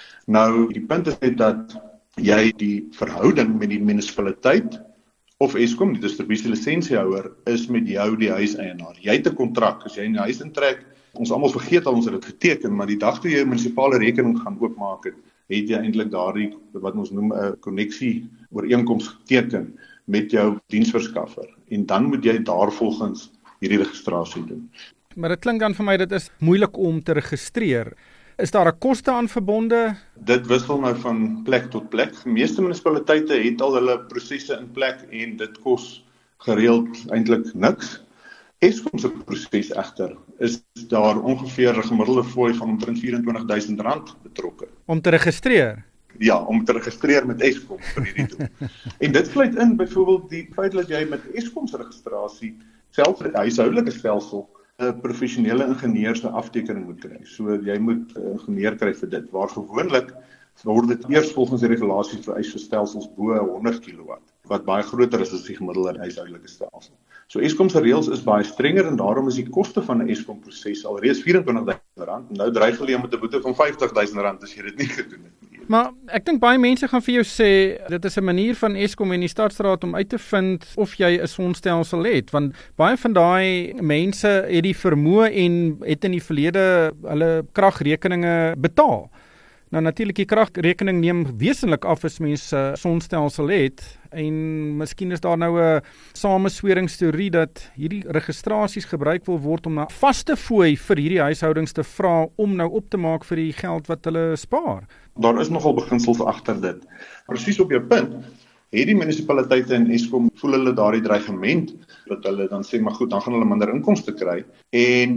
Nou, die punt is net dat jy die verhouding met die munisipaliteit of Eskom, die distribusielisiensiehouer, is met jou die huiseienaar. Jy het 'n kontrak, as jy in die huis intrek, ons almal vergeet al ons het dit geteken, maar die dag toe jy 'n munisipale rekening gaan oopmaak het, het jy eintlik daardie wat ons noem 'n koneksie ooreenkoms geteken met jou diensverskaffer en dan moet jy daarvolgens hierdie registrasie doen. Maar dit klink dan vir my dit is moeilik om te registreer. Is daar 'n koste aan verbonde? Dit wissel nou van plek tot plek. Die meeste munisipaliteite het al hulle prosesse in plek en dit kos gereeld eintlik niks. Eskom se proses egter is daar ongeveer 'n gemiddelde fooi van omtrent vyf en twintig duisend rand betrokke. Om te registreer? Ja, om te registreer met Eskom vir hierdie doel. En dit sluit in byvoorbeeld die feit dat jy met Eskom se registrasie, selfs met huishoudelike stelsel, 'n professionele ingenieur se aftekening moet kry. So jy moet 'n ingenieur kry vir dit, waar gewoonlik word dit eers volgens die regulasies vereis vir stelsels bo honderd kilowatt, wat baie groter is as die gemiddelde huishoudelike stelsel. So Eskom se reëls is baie strenger en daarom is die koste van 'n Eskom proses alreeds vyf en twintig duisend rand. Nou dreig hulle met 'n boete van vyftig duisend rand as jy dit nie gedoen het nie. Maar ek dink baie mense gaan vir jou sê dit is 'n manier van Eskom en die Staatsraad om uit te vind of jy 'n sonstelsel het, want baie van daai mense het die vermoë en het in die verlede hulle kragrekeninge betaal. Nou natuurlik die kragrekening neem wesentlik af as mens 'n uh, sonstelsel het en miskien is daar nou 'n samesweringsteorie dat hierdie registrasies gebruik wil word om 'n vaste fooi vir hierdie huishoudings te vra om nou op te maak vir die geld wat hulle spaar. Daar is nogal beginsels agter dit. Presies op jou punt, het die munisipaliteite en Eskom voel hulle daardie dreigement dat hulle dan sê maar goed, dan gaan hulle minder inkomste kry en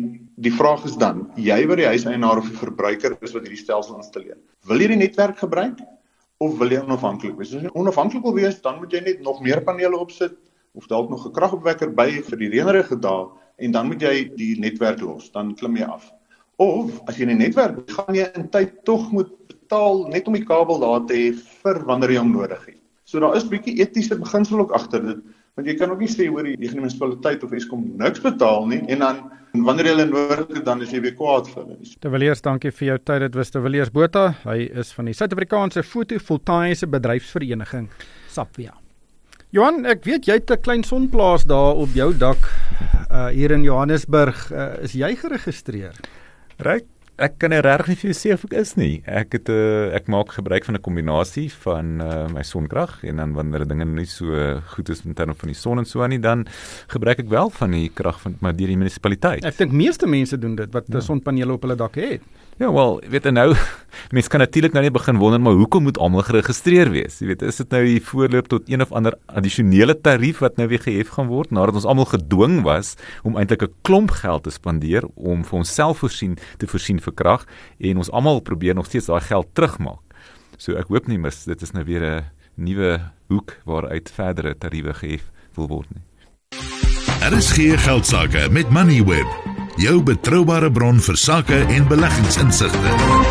Die vraag is dan, jy wat die huiseienaar of die verbruiker is wat hierdie stelsel installeer, wil jy die netwerk gebruik of wil jy onafhanklik wees? As jy onafhanklik wil wees, dan moet jy net nog meer panele opsit of dalk nog 'n kragopwekker by vir die reënerige dae en dan moet jy die netwerk los, dan klim jy af. Of as jy 'n netwerk gaan jy in tyd tog moet betaal net om die kabel daar te hê vir wanneer jy hom nodig het. So daar is 'n bietjie etiese beginsel ook agter dit, want jy kan ook nie sê hoor die munisipaliteit of Eskom niks betaal nie en dan wanneer jy hulle nodig het dan is jy weer kwaad vir hulle. De Villiers, dankie vir jou tyd. Dit was De Villiers Botha. Hy is van die Suid-Afrikaanse Fotovoltaïese Bedryfsvereniging, SAPVIA. Johan, ek weet jy het 'n klein sonplaas daar op jou dak uh, hier in Johannesburg. Uh, is jy geregistreer? Right. Ek kan regtig nie vir jou sê of ek is nie. Ek het 'n uh, ek maak gebruik van 'n kombinasie van uh, my sonkrag en dan wanneer dinge nie so uh, goed is in terme van die son en so aan nie, dan gebruik ek wel van die krag van maar deur die munisipaliteit. Ek dink meeste mense doen dit wat ja. sonpanele op hulle dak het. Ja, wel, weet jy nou, mense kan natuurlik nou net begin wonder, maar hoekom moet almal geregistreer wees? Jy weet, is dit nou die voorloop tot een of ander addisionele tarief wat nou weer gehef gaan word, nadat ons almal gedwing was om eintlik 'n klomp geld te spandeer om vir onsself voorsien te voorsien vir krag en ons almal probeer nog steeds daai geld terugmaak. So ek hoop nie mis dit is nou weer 'n nuwe hoek waaruit verdere tariewe gehef wil word nie. R S G Geldsaake met Moneyweb, jou betroubare bron vir sake en beleggingsinsigte.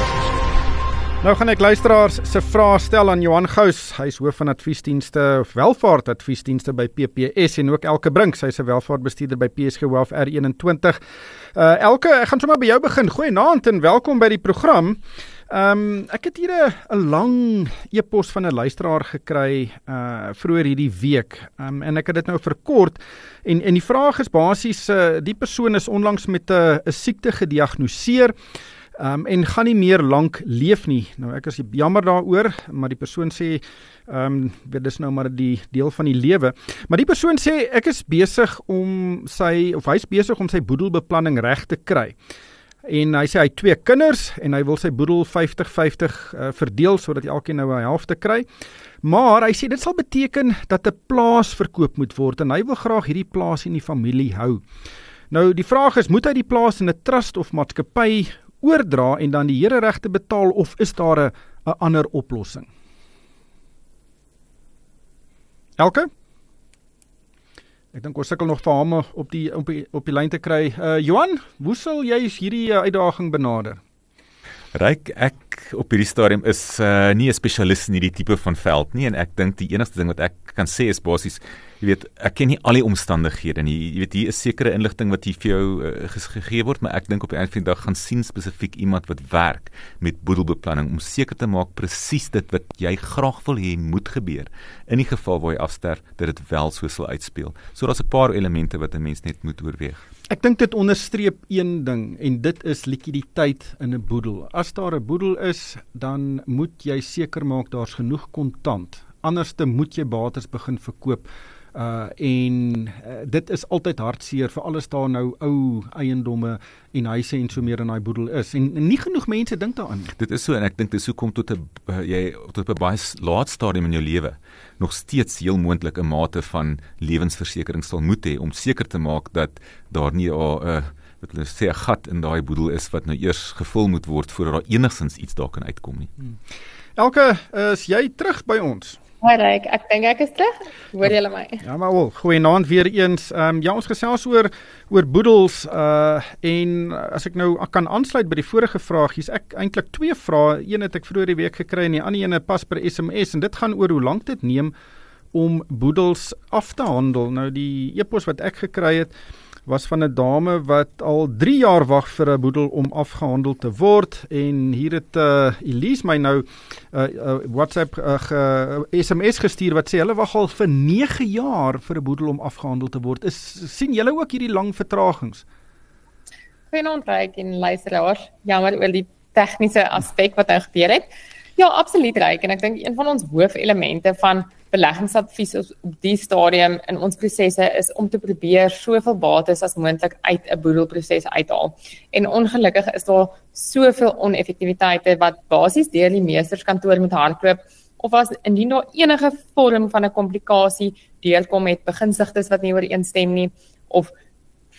Nou gaan ek luisteraars se vrae stel aan Johan Gous. Hy is hoof van adviesdienste of welvaartadviesdienste by P P S en ook Elke Brink. Sy is 'n welvaartbestuurder by P S G Wealth R eenentwintig. Uh, Elke, ek gaan sommer by jou begin. Goeienaand en welkom by die program. Um, ek het hier 'n lang e-pos van 'n luisteraar gekry uh, vroeër hierdie week um, en ek het dit nou verkort en, en die vraag is basies, uh, die persoon is onlangs met 'n siekte gediagnoseer um, en gaan nie meer lank leef nie. Nou ek is jammer daaroor, maar die persoon sê, um, dit is nou maar die deel van die lewe, maar die persoon sê ek is besig om sy, of hy is besig om sy boedelbeplanning reg te kry. En hy sê hy het twee kinders en hy wil sy boedel vyftig vyftig uh, verdeel sodat elkeen nou 'n helfte kry. Maar hy sê dit sal beteken dat 'n plaas verkoop moet word en hy wil graag hierdie plaas in die familie hou. Nou die vraag is, moet hy die plaas in 'n trust of maatskappy oordra en dan die hereregte betaal of is daar 'n 'n ander oplossing? Elke? Ek dink ons sukkel nog vir hom op die op die op die lyn te kry. Uh, Johan, hoe sal jy hierdie uh, uitdaging benader? Ryk, ek op hierdie stadium is uh, nie 'n spesialis in hierdie tipe van veld nie en ek dink die enigste ding wat ek kan sê is basies, jy weet, ek ken nie al die omstandighede nie. Jy weet, hier is sekere inligting wat hier vir jou uh, gegee word, maar ek dink op die einde van die dag gaan sien spesifiek iemand wat werk met boedelbeplanning om seker te maak presies dit wat jy graag wil hê moet gebeur in die geval waar jy afsterf, dat dit wel so sal uitspeel. So daar's 'n paar elemente wat 'n mens net moet oorweeg. Ek dink dit onderstreep een ding en dit is likwiditeit in 'n boedel. As daar 'n boedel is, dan moet jy seker maak daar's genoeg kontant. Anderste moet jy bates begin verkoop. Uh, en uh, dit is altyd hartseer vir alles daar nou ou eiendomme en huise en so meer in daai boedel is en, en nie genoeg mense dink daaraan. Dit is so en ek dink dis hoekom tot 'n uh, jy tot 'n baie laat stadium in jou lewe nog steeds heel moontlik 'n mate van lewensversekering sal moet hê om seker te maak dat daar nie 'n uh, wat hulle sê 'n gat in daai boedel is wat nou eers gevul moet word voordat daar enigstens iets daar kan uitkom nie. Hmm. Elke, is jy terug by ons? Hoi Ryk, ek dink ek is terug. Hoor julle my? Ja, maar wel, goeienaand weer eens. Um, ja, ons gesels oor oor boedels uh, en as ek nou kan aansluit by die vorige vraag, hier's ek eintlik twee vrae. Een het ek vroeër die week gekry en die ander ene pas per S M S en dit gaan oor hoe lank dit neem om boedels af te handel. Nou die e-pos wat ek gekry het was van 'n dame wat al drie jaar wag vir 'n boedel om afgehandel te word en hier het uh, Elise my nou uh, uh, WhatsApp uh, ge, uh, S M S gestuur wat sê hulle wag al vir nege jaar vir 'n boedel om afgehandel te word. Is sien julle ook hierdie lang vertragings? Goeienaand Ryk en luisteraars. Jammer oor die tegniese aspek wat nou gebeur het. Ja, absoluut Ryk en ek dink een van ons hoofelemente van beleggingsadvies op die stadium in ons prosesse is om te probeer soveel bates as moontlik uit 'n boedelproses uithaal. En ongelukkig is daar soveel oneffektiwiteite wat basies deur die meesterskantoor moet hardloop of as indien daar enige vorm van 'n komplikasie deurkom met beginsigtes wat nie ooreenstem nie of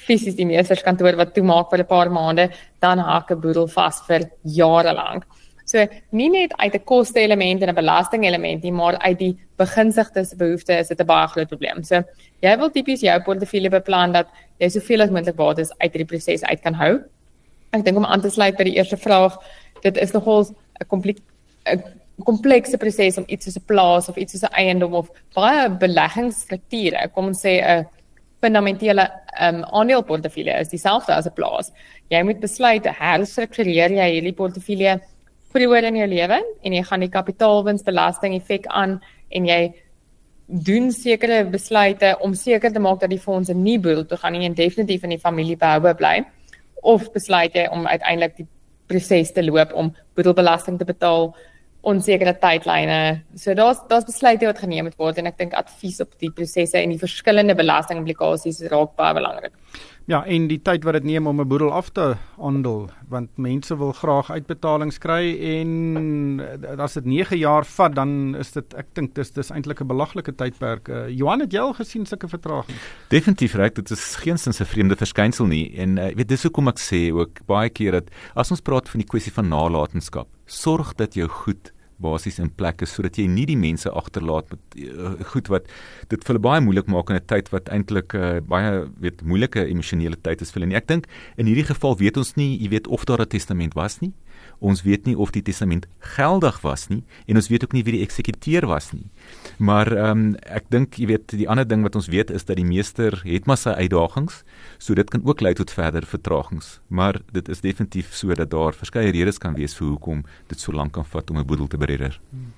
fisies die meesterskantoor wat toemaak vir 'n paar maande, dan hak 'n boedel vas vir jare lank. So nie net uit 'n koste-element en 'n belasting-element nie, maar uit die begunstigdes se behoefte is dit 'n baie groot probleem. So jy wil tipies jou portefeulje beplan dat jy soveel as moontlik bates uit hierdie proses uit kan hou. Ek dink om aan te sluit by die eerste vraag, dit is nogal 'n komplek 'n komplekse proses om iets soos 'n plaas of iets soos 'n eiendom of baie beleggingsstrukture, kom ons sê 'n fundamentele um, aandeleportefeulje is dieselfde as 'n plaas. Jy moet besluit, herstruktureer jy hierdie portefeulje vroeër in jou lewe en jy gaan die kapitaalwinsbelasting effek aan en jy doen sekere besluite om seker te maak dat die fondse nie boedel toe gaan nie en definitief in die familie behoue bly, of besluit jy om uiteindelik die proses te loop om boedelbelasting te betaal, onsekere tydlyne. So daar's daar's besluite wat geneem moet word en ek dink advies op die prosesse en die verskillende belastingimplikasies raak baie belangrik. Ja, en die tyd wat dit neem om 'n boedel af te handel, want mense wil graag uitbetalings kry en as dit nege jaar vat, dan is dit, ek dink dis dis eintlik 'n belaglike tydperk. Uh, Johan, het jy al gesien sulke vertragings? Definitief reg, dit is geensins 'n vreemde verskynsel nie en uh, weet dis hoekom ek sê ook baie keer dat as ons praat van die kwessie van nalatenskap, sorg dat jou goed basies in plek is, sodat jy nie die mense agterlaat met uh, goed wat dit vir hulle baie moeilik maak in 'n tyd wat eintlik uh, baie weet moeilike emosionele tyd is vir hulle. En ek dink in hierdie geval weet ons nie, jy weet of daar 'n testament was nie. Ons weet nie of die testament geldig was nie en ons weet ook nie wie die eksekuteur was nie. Maar um, ek dink, jy weet, die ander ding wat ons weet is dat die meester het maar sy uitdagings, so dit kan ook lei tot verder vertragings. Maar dit is definitief so dat daar verskeie redes kan wees vir hoekom dit so lank kan vat om 'n boedel te beredder. Hmm.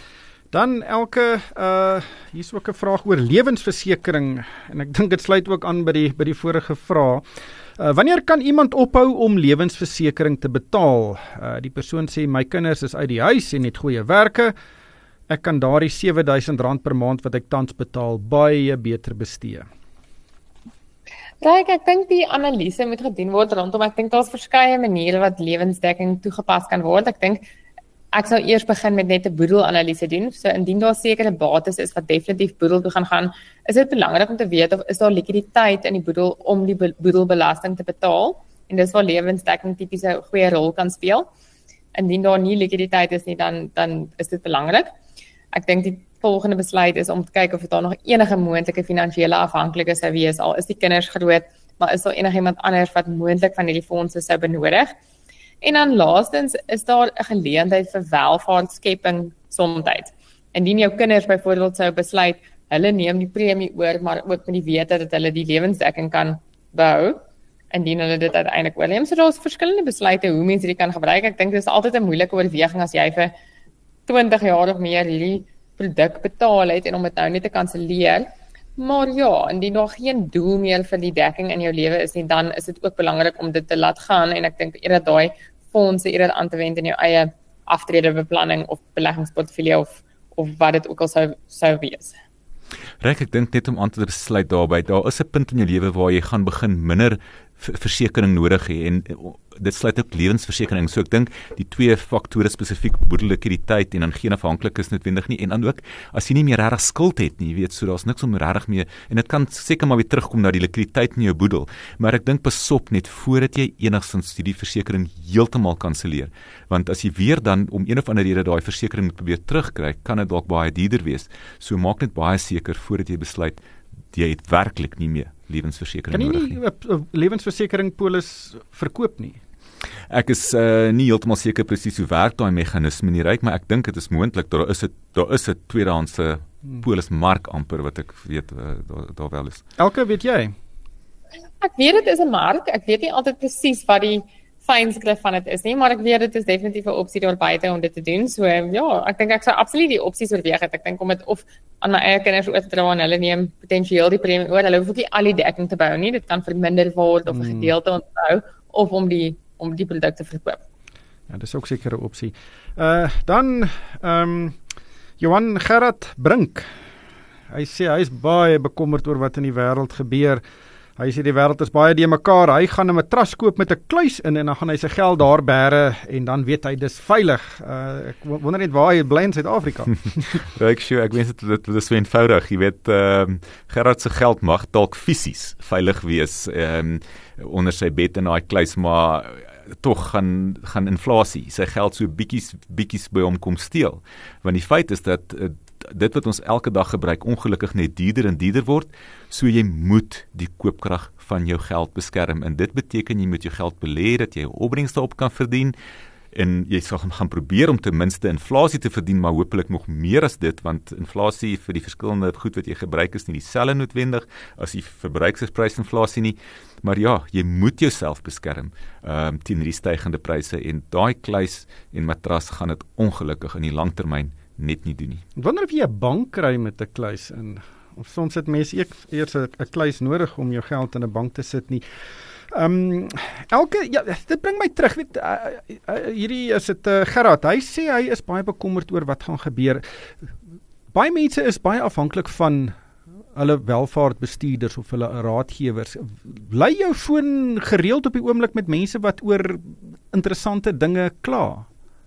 Dan elke uh hier is ook 'n vraag oor lewensversekering en ek dink dit sluit ook aan by die by die vorige vraag. Uh, wanneer kan iemand ophou om lewensversekering te betaal? Uh, die persoon sê my kinders is uit die huis en het goeie werke. Ek kan daardie sewe duisend rand per maand wat ek tans betaal baie beter bestee. Kyk, ek dink die analise moet gedoen word rondom, ek dink daar's verskeie maniere wat lewensdekking toegepas kan word. Ek dink ek sou eers begin met net 'n boedelanalise doen. So indien daar sekere bates is wat definitief boedel toe gaan gaan, is dit belangrik om te weet of is daar likwiditeit in die boedel om die boedelbelasting te betaal. En dis waar lewensdekking tipies 'n goeie rol kan speel. Indien daar nie likwiditeit is nie, dan dan is dit belangrik. Ek dink die volgende besluit is om te kyk of daar nog enige moontlike finansiële afhanklikes sou wees, al is die kinders groot, maar is daar enigiemand anders wat moontlik van hierdie fondse sou benodig. En dan laastens is daar 'n geleentheid vir welvaartskepping soms. Indien jou kinders byvoorbeeld sou besluit, hulle neem die premie oor, maar ook met die wete dat hulle die lewensdekking kan behou, indien hulle dit uiteindelik oorneem. So daar's verskillende besluite hoe mense dit kan gebruik. Ek dink dit is altyd 'n moeilike oorweging as jy vir twintig jaar of meer hierdie produk betaal het en om dit nou net te kanselleer. Maar ja, indien daar geen doel meer vir die dekking in jou lewe is nie, dan is dit ook belangrik om dit te laat gaan en ek dink eerder daai fondse eerder aan te wend in jou eie aftredebeplanning of beleggingsportefeulje of of wat dit ook al sou sou wees. Reg, ek dink net om aan te besluit daarby, daar is 'n punt in jou lewe waar jy gaan begin minder versekering nodig hê en dit sluit ook lewensversekering. So ek dink die twee faktore spesifiek boedellikwiditeit en dan geen afhanklikes noodwendig nie en dan ook as jy nie meer regtig skuld het nie, weet so daar's niks om regtig mee en dit kan seker maar weer terugkom na die likwiditeit in jou boedel. Maar ek dink pasop net voordat jy enigstens die versekering heeltemal kanselleer. Want as jy weer dan om een of ander rede daai versekering moet probeer terugkry, kan dit dalk baie duurder wees. So maak net baie seker voordat jy besluit jy het werklik nie meer lewensversekering nodig nie. Kan jy nie 'n lewensversekering polis verkoop nie? Ek is uh, nie heeltemal seker presies hoe werk daai meganisme nie, Ryk, maar ek dink dit is moontlik. Daar is 'n daar is 'n tweedehandse polismark amper wat ek weet uh, daar daar wel is. Elke weet jy? Ek weet dit is 'n mark. Ek weet nie altyd presies wat die fynskrif van dit is nie, maar ek weet dit is definitief 'n opsie daar buite om dit te doen. So ja, ek dink ek sou absoluut die opsies oorweeg het. Ek dink om dit of aan my eie kinders oor te dra en hulle neem potensieel die premie oor. Hulle hoef ook nie al die dekking te bou nie. Dit kan verminder word of 'n gedeelte onthou of om die om die produkte te verkoop. Ja, dis ook seker 'n opsie. Uh dan ehm um, Johan Gerard Brink. Hy sê hy is baie bekommerd oor wat in die wêreld gebeur. Hy sê die wêreld is baie die mekaar. Hy gaan 'n matras koop met 'n kluis in en dan gaan hy sy geld daar bære en dan weet hy dis veilig. Uh, ek wonder net waar hy bly in Suid-Afrika. Ek sure, ek wens dit dit is so eenvoudig. Jy weet, ehm um, Gerard se geld mag dalk fisies veilig wees ehm um, onder sy bed in daai kluis, maar tog gaan gaan inflasie sy geld so bietjies bietjies by hom kom steel. Want die feit is dat uh, dit wat ons elke dag gebruik ongelukkig net duurder en duurder word, so jy moet die koopkrag van jou geld beskerm en dit beteken jy moet jou geld belê dat jy 'n opbrengs daarop kan verdien en jy sal gaan probeer om ten minste inflasie te verdien, maar hopelik nog meer as dit, want inflasie vir die verskillende goed wat jy gebruik is nie dieselfde noodwendig as die verbruikersprysinflasie nie, maar ja, jy moet jouself beskerm um, teen die stygende pryse en daai kluis en matras gaan dit ongelukkig in die langtermyn net nie doen nie. Ek wonder of jy 'n bank kry met 'n kluis in. Of soms het mense eers 'n kluis nodig om jou geld in 'n bank te sit nie. Ehm um, elke ja, dit bring my terug, weet uh, uh, hierdie is dit uh, Gerard. Hy sê hy is baie bekommerd oor wat gaan gebeur. Baie mense is baie afhanklik van hulle welvaartbestuurders of hulle raadgewers. Bly jou foon gereeld op die oomblik met mense wat oor interessante dinge kla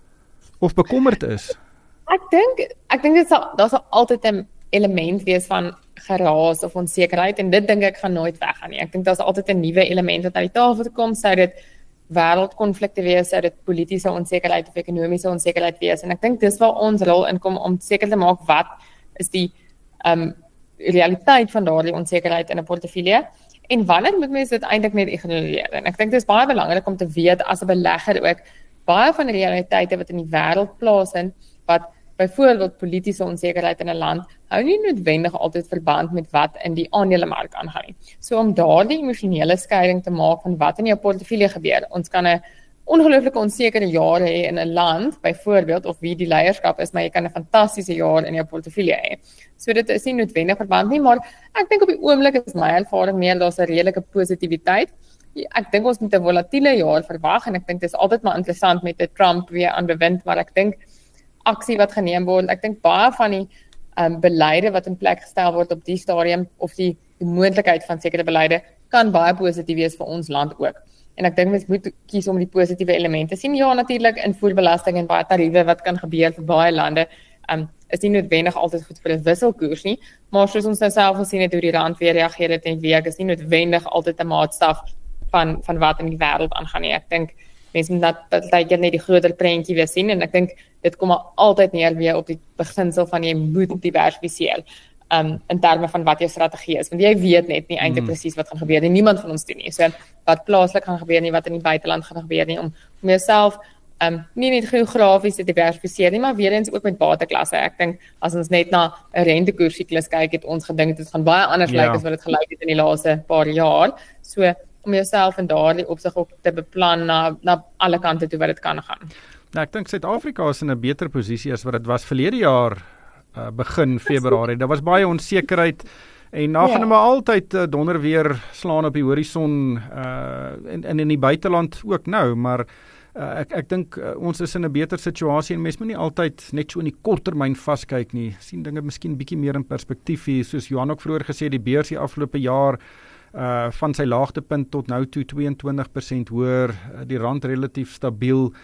of bekommerd is? Ek dink ek dink dit sal daar sal altyd 'n element wees van geraas of onsekerheid en dit dink ek gaan nooit weggaan nie. Ek dink daar's altyd 'n nuwe element wat aan die tafel kom, sou dit wêreldkonflikte wees, sou dit politieke onsekerheid of ekonomiese onsekerheid wees en ek dink dis waar ons rol inkom om seker te maak wat is die um, realiteit van daardie onsekerheid in 'n portefeulje en wanneer moet mens dit eintlik net ignoreer. En ek dink dit is baie belangrik om te weet as 'n belegger ook baie van die realiteite wat in die wêreld plaasvind wat byvoorbeeld politieke onsekerheid in 'n land hou nie noodwendig altyd verband met wat in die aandelemark aangaan nie. So om daardie emosionele skeiding te maak van wat in jou portefeulje gebeur. Ons kan 'n ongelooflike onsekere jaar hê in 'n land byvoorbeeld of wie die leierskap is, maar jy kan 'n fantastiese jaar in jou portefeulje hê. So dit is nie noodwendig verband nie, maar ek dink op die oomblik is my ervaring meer daar's 'n redelike positiwiteit. Ek dink ons moet 'n volatiele jaar verwag en ek dink dit is altyd maar interessant met 'n Trump weer aan bewind, maar ek dink aksie wat geneem word. Ek dink baie van die um, beleide wat in plek gestel word op die stadium of die, die moontlikheid van sekere beleide kan baie positief wees vir ons land ook. En ek dink mens moet kies om die positiewe elemente sien. Ja, natuurlik invoerbelasting en baie tariewe wat kan gebeur vir baie lande um, is nie noodwendig altyd goed vir 'n wisselkoers nie, maar soos ons nou self gesien het hoe die rand weer reageer het in die week, is nie noodwendig altyd 'n maatstaf van van wat in die wêreld aangaan nie. Ek dink mense moet dat baie net die groter prentjie weer sien en ek dink dit kom altyd neer weer op die beginsel van jy moet diversifiseer um, in terme van wat jou strategie is, want jy weet net nie eintlik mm. presies wat gaan gebeur nie, niemand van ons doen nie, so wat plaaslik gaan gebeur nie, wat in die buiteland gaan gebeur nie, om, om jouself um, nie net geografies te diversifiseer nie, maar weer eens ook met bateklasse. Ek dink as ons net na 'n rentekoersiklus kyk, het ons gedink dit gaan baie anders ja. lyk as wat dit gelyk het in die laaste paar jaar, so om jouself in daardie opsig ook te beplan na, na alle kante toe wat dit kan gaan. Nou, ek dink Suid-Afrika is in 'n beter posisie as wat dit was verlede jaar uh, begin Februarie. Daar was baie onsekerheid en nou gaan ja. maar altyd uh, donder weer slaan op die horison uh, en, en in die buiteland ook nou, maar uh, ek ek dink uh, ons is in 'n beter situasie en mens moet nie altyd net so in die korttermyn vaskyk nie. Sien dinge miskien bietjie meer in perspektief hier, soos Johan ook vroeër gesê, die beurs die afgelope jaar Uh, van sy laagtepunt tot nou toe tweeëntwintig persent hoër, uh, die rand relatief stabiel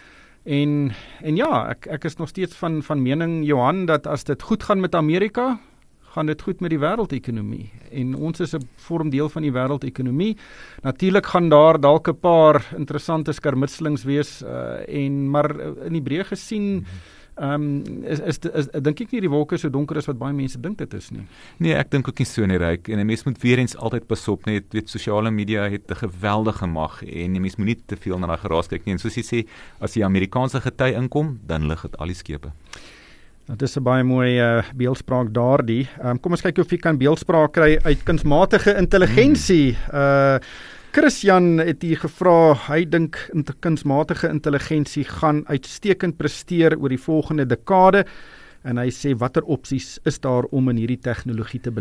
en en ja, ek ek is nog steeds van van mening Johan dat as dit goed gaan met Amerika, gaan dit goed met die wêreldekonomie en ons is 'n vorm deel van die wêreldekonomie. Natuurlik gaan daar dalk 'n paar interessante skermutselings wees uh, en maar in die breë gesien Um, is, is, is, is, dink ek nie die wolke so donker is wat baie mense dink dit is nie. Nee, ek dink ook nie so nie, Ryk. En 'n mens moet weer eens altyd pas op net, weet sosiale media het 'n geweldige mag en 'n mens moet nie te veel na daai geraas kyk nie. En soos jy sê, as die Amerikaanse gety inkom, dan lig dit al die skepe. Dit is 'n baie mooi uh, beeldspraak daardie. Um, kom ons kyk of jy kan beeldspraak kry uit kunsmatige intelligensie. Hmm. Uh Christian het hier gevra, hy dink kunsmatige intelligensie gaan uitstekend presteer oor die volgende dekade en hy sê watter opsies is daar om in hierdie tegnologie te belê?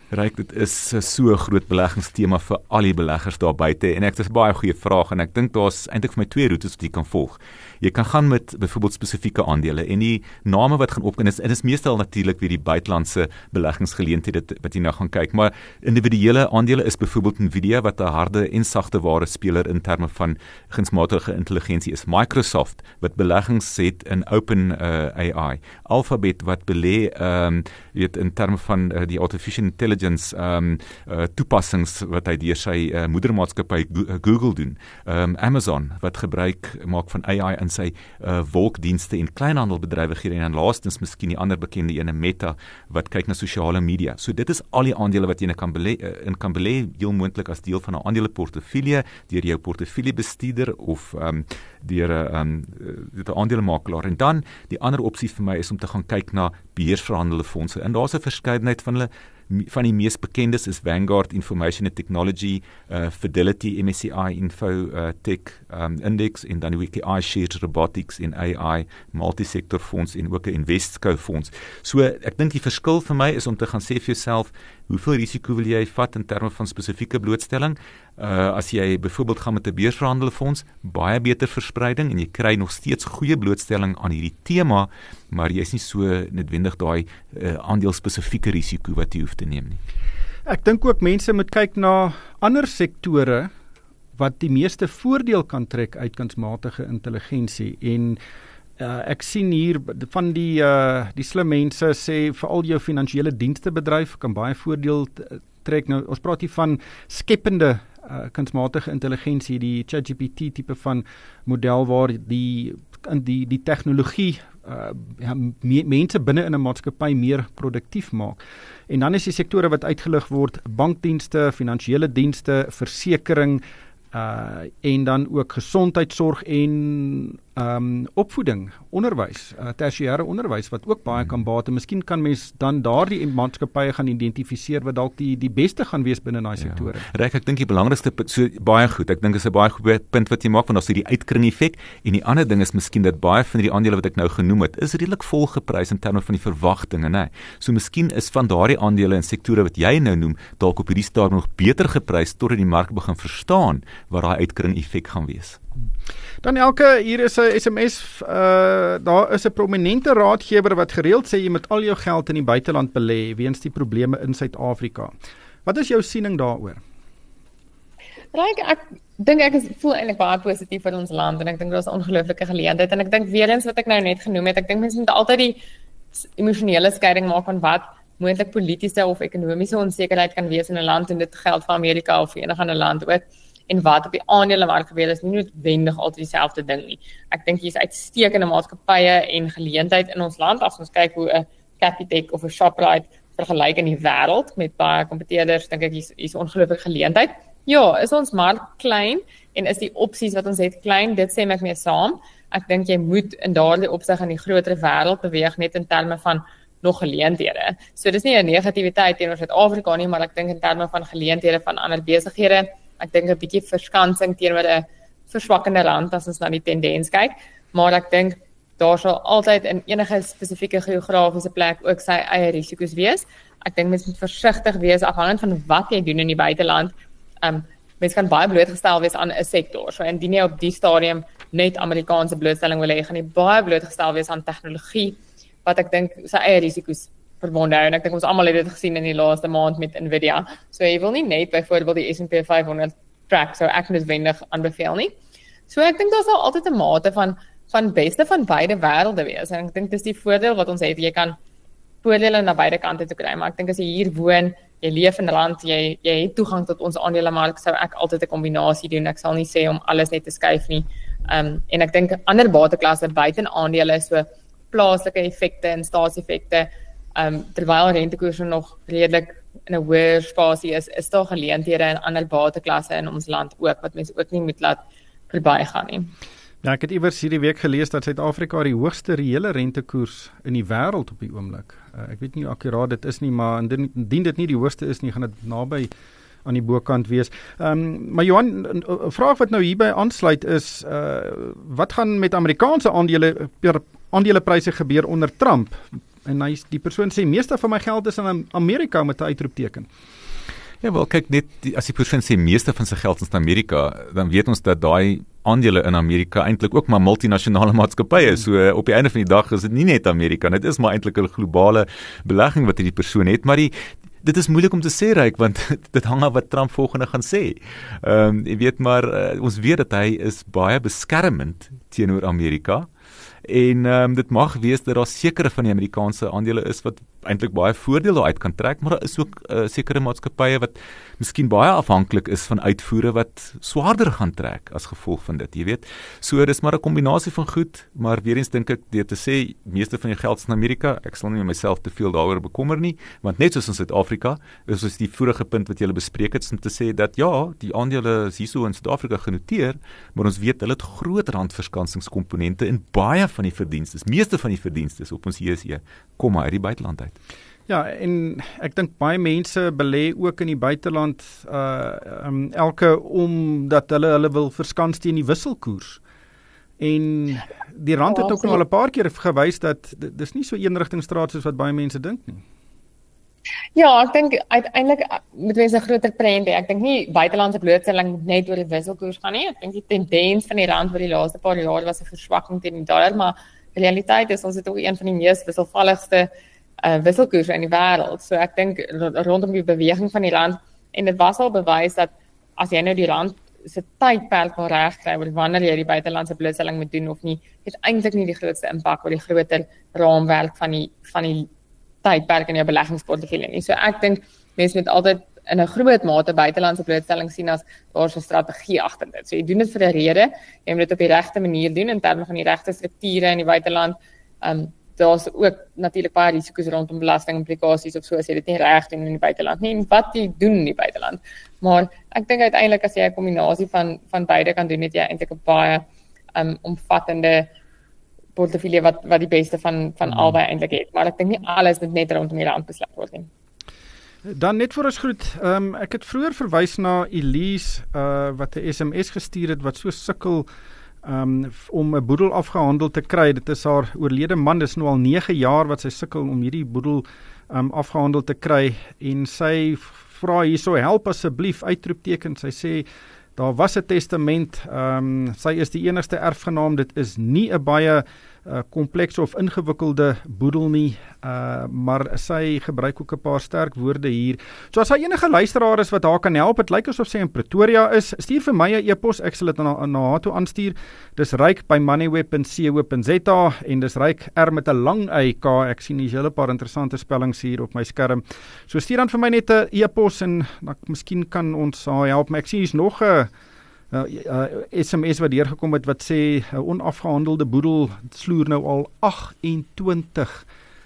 Ryk, dit is so 'n groot beleggingstema vir al die beleggers daar buite en ek dis 'n baie goeie vraag en ek dink daar's eintlik vir my twee roetes wat jy kan volg. Jy kan gaan met byvoorbeeld spesifieke aandele en die name wat gaan opkom is en is meestal natuurlik weer die buitelandse beleggingsgeleenthede wat jy nou gaan kyk, maar individuele aandele is byvoorbeeld Nvidia wat 'n harde en sagte ware speler in terme van kunsmatige intelligensie is. Microsoft wat beleggings het in Open uh, A I. Alphabet wat belê ehm um, weet in terme van uh, die artificial intelligence ehm um, uh, toepassings wat hy deur sy uh, moedermaatskappy Google doen. Ehm um, Amazon wat gebruik maak van A I in sy uh, wolkdienste en kleinhandelbedrywighede en dan laastens miskien die ander bekende ene Meta wat kyk na sosiale media. So dit is al die aandele wat jy kan belê in kan belê heel moontlik as deel van 'n aandeleportefeulje deur jou portefeuljebestuurder of ehm um, deur 'n um, uh, aandelemakelaar. En dan die ander opsie vir my is om te gaan kyk na beursverhandelde fondse. En daar's 'n verskeidenheid van hulle. Van die mees bekendes is Vanguard Information and Technology, uh, Fidelity, M S C I Info uh, Tech um, Index en dan die iShares Robotics en A I multisector fonds en ook 'n Investco fonds. So ek dink die verskil vir my is om te gaan sê vir jouself, hoeveel risiko wil jy vat in terme van spesifieke blootstelling? Uh, as jy byvoorbeeld gaan met 'n beursverhandelde fonds, baie beter verspreiding en jy kry nog steeds goeie blootstelling aan hierdie tema, maar jy is nie so noodwendig daai uh, aandeel spesifieke risiko wat jy hoef te neem nie. Ek dink ook mense moet kyk na ander sektore wat die meeste voordeel kan trek uit kunsmatige intelligensie en Uh, ek sien hier van die uh, die slim mense sê veral jou finansiële dienstebedryf kan baie voordeel trek. Nou ons praat hier van skepende uh, kunsmatige intelligensie, die ChatGPT tipe van model waar die in die die tegnologie uh, ja, me, mense binne in 'n maatskappy meer produktief maak. En dan is die sektore wat uitgelig word, bankdienste, finansiële dienste, versekering uh, en dan ook gesondheidsorg en Um, opvoeding, onderwys, uh, tersiêre onderwys wat ook baie kan baat en miskien kan mens dan daardie maatskappye gaan identifiseer wat dalk die die beste gaan wees binne daai sektore. Ja. Rek, ek dink die belangrikste so baie goed. Ek dink is 'n baie goeie punt wat jy maak want daar's hierdie uitkring effek en die ander ding is miskien dat baie van die aandele wat ek nou genoem het, is redelik volgeprys in terme van die verwagtinge, nê. So miskien is van daardie aandele en sektore wat jy nou noem dalk op hierdie stadium nog beter geprys totdat die mark begin verstaan wat daai uitkring effek gaan wees. Dan elke, hier is 'n S M S, uh, daar is 'n prominente raadgewer wat gereeld sê jy moet al jou geld in die buiteland belê weens die probleme in Suid-Afrika. Wat is jou siening daaroor? Ryk, ek dink ek is voel eintlik baie positief vir ons land en ek dink daar's 'n ongelooflike geleentheid en ek dink weer eens wat ek nou net genoem het, ek dink mense moet altyd die emosionele skeiding maak van wat moontlik politiese of ekonomiese onsekerheid kan wees in 'n land en dit geld vir Amerika of enige ander land ook. En wat op die aandelemark gebeur is nie noodwendig altyd dieselfde ding nie. Ek dink hier is uitstekende maatskappye en geleentheid in ons land as ons kyk hoe 'n Capitec of 'n Shoprite vergelyk in die wêreld met baie kompeteerders, dink ek hier is 'n ongelooflike geleentheid. Ja, is ons mark klein en is die opsies wat ons het klein, dit sê ek mee saam. Ek dink jy moet in daardie opsig in die groter wêreld beweeg net in terme van nog geleenthede. So dis nie 'n negativiteit teenoor Suid-Afrika nie, maar ek dink in terme van geleenthede van ander besighede. Ek dink 'n bietjie verskansing teenoor 'n verswakkende rand as ons na die tendens kyk, maar ek dink daar sal altyd in enige spesifieke geografiese plek ook sy eie risiko's wees. Ek dink mens moet versigtig wees afhangend van wat jy doen in die buiteland. Um, mens kan baie blootgestel wees aan 'n sektor. So indien jy op die stadium net Amerikaanse blootstelling wil hê, gaan jy baie blootgestel wees aan tegnologie wat ek dink sy eie risiko's verbonde hou en ek dink ons almal het dit gesien in die laaste maand met Nvidia. So jy wil nie net byvoorbeeld die S and P five hundred track so ek noodwendig aanbeveel nie. So ek dink daar sal altyd 'n mate van van beste van beide wêrelde wees en ek dink dis die voordeel wat ons het. Jy kan voordele na beide kante toe kry, maar ek dink as jy hier woon, jy leef in 'n land, jy jy het toegang tot ons aandelemark, sou ek altyd 'n kombinasie doen. Ek sal nie sê om alles net te skuif nie. Um en ek dink ander bateklasse buite aandele so plaaslike effekte en staatseffekte. Um, terwyl rentekoerse nog redelik in 'n hoër spasie is, is daar geleenthede in ander bateklasse in ons land ook, wat mense ook nie moet laat verbygaan nie. Ja, ek het iewers hierdie week gelees dat Suid-Afrika die hoogste reële rentekoers in die wêreld op die oomblik. Uh, ek weet nie akkuraat dit is nie, maar indien, indien dit nie die hoogste is nie, gaan dit naby aan die bokant wees. Um, maar Johan, 'n vraag wat nou hierby aansluit is, uh, wat gaan met Amerikaanse aandele per aandelepryse gebeur onder Trump? En hy, die persoon sê, meeste van my geld is in Amerika met 'n uitroepteken. Ja, wel kyk net, die, as die persoon sê meeste van sy geld is in Amerika, dan weet ons dat daai aandele in Amerika eintlik ook maar multinasjonale maatskappye is. So op die einde van die dag is dit nie net Amerika, dit is maar eintlik 'n globale belegging wat hierdie persoon het, maar die dit is moeilik om te sê, Ryk, want dit hang af wat Trump volgende gaan sê. Ehm um, jy weet maar uh, ons weet dat hy is baie beskermend teenoor Amerika. En um, dit mag wees dat daar sekere van die Amerikaanse aandele is wat eintlik baie voordele uit kan trek, maar daar is ook uh, sekere maatskappye wat miskien baie afhanklik is van uitvoere wat swaarder gaan trek as gevolg van dit, jy weet. So dis maar 'n kombinasie van goed, maar weer eens dink ek deur te sê meeste van die geld is in Amerika, ek sal nie myself te veel daaroor bekommer nie, want net soos in Suid-Afrika, is soos die vorige punt wat jy bespreek het, om te sê dat ja, die aandele is hierso in Suid-Afrika genoteer, maar ons weet hulle het groot randverskansingskomponente in baie van die verdienstes, meeste van die verdienstes op ons J S E, kom maar uit die buiteland uit. Ja, en ek dink baie mense belê ook in die buiteland uh um, elke omdat hulle hulle wil verskans teen die wisselkoers. En die rand het ook nog al 'n paar keer gewys dat dis nie so eenrigtingstraat soos wat baie mense dink nie. Ja, ek dink uiteindelik moet mense 'n groter prent hê. Ek dink nie buitelandse blootstelling net oor die wisselkoers gaan nie. Ek dink die tendens van die rand oor die laaste paar jaar was 'n verswakking teen die dollar, maar die realiteit is ons het ook een van die mees wisselvalligste uh, wisselkoerse in die wêreld. So ek dink rondom die beweging van die rand, en dit was al bewys dat as jy nou die rand se tydperk wil regkry oor wanneer jy die buitelandse blootstelling moet doen of nie, het eintlik nie die grootste impak oor die groter raamwerk van die van die tydperk in jou beleggingsportefeulje nie. So ek dink mense moet altyd in 'n groot mate buitelandse blootstelling sien as daar 'n strategie agter dit. So jy doen dit vir 'n rede, jy moet dit op die regte manier doen in terme van die regte strukture in die buiteland. Um daar's ook natuurlik baie risiko's rondom belastingimplikasies of so as jy dit nie reg doen in die buiteland nie, en wat jy doen in die buiteland. Maar ek dink uiteindelik as jy 'n kombinasie van van beide kan doen, het jy eintlik 'n baie um omvattende portefeulje wat wat die beste van van mm. albei eintlik het. Maar ek dink nie alles moet net rondom die rand besluit word nie. Dan net voor ons groet, um, ek het vroeër verwys na Elise uh, wat 'n S M S gestuur het wat so sukkel um, om 'n boedel afgehandel te kry. Dit is haar oorlede man, dis nou al nege jaar wat sy sukkel om hierdie boedel um, afgehandel te kry, en sy vra hierso, help asseblief, uitroepteken. Sy sê daar was 'n testament, um, sy is die enigste erfgenaam, dit is nie 'n baie uh, komplekse of ingewikkelde boedel nie, uh, maar sy gebruik ook 'n paar sterk woorde hier. So as daar enige luisteraar is wat haar kan help, het lyk asof sy in Pretoria is, stuur vir my 'n e-pos, ek sal dit na, na haar toe aanstuur. Dis ryk by moneyweb punt co punt za en dis ryk R met 'n lang y K. Ek sien hier's 'n hele paar interessante spellings hier op my skerm. So stuur dan vir my net 'n e-pos en dan miskien kan ons haar help. Maar ek sien hier's nog 'n Uh, uh, S M S wat deurgekom het wat sê 'n uh, onafgehandelde boedel sloer nou al agt-en-twintig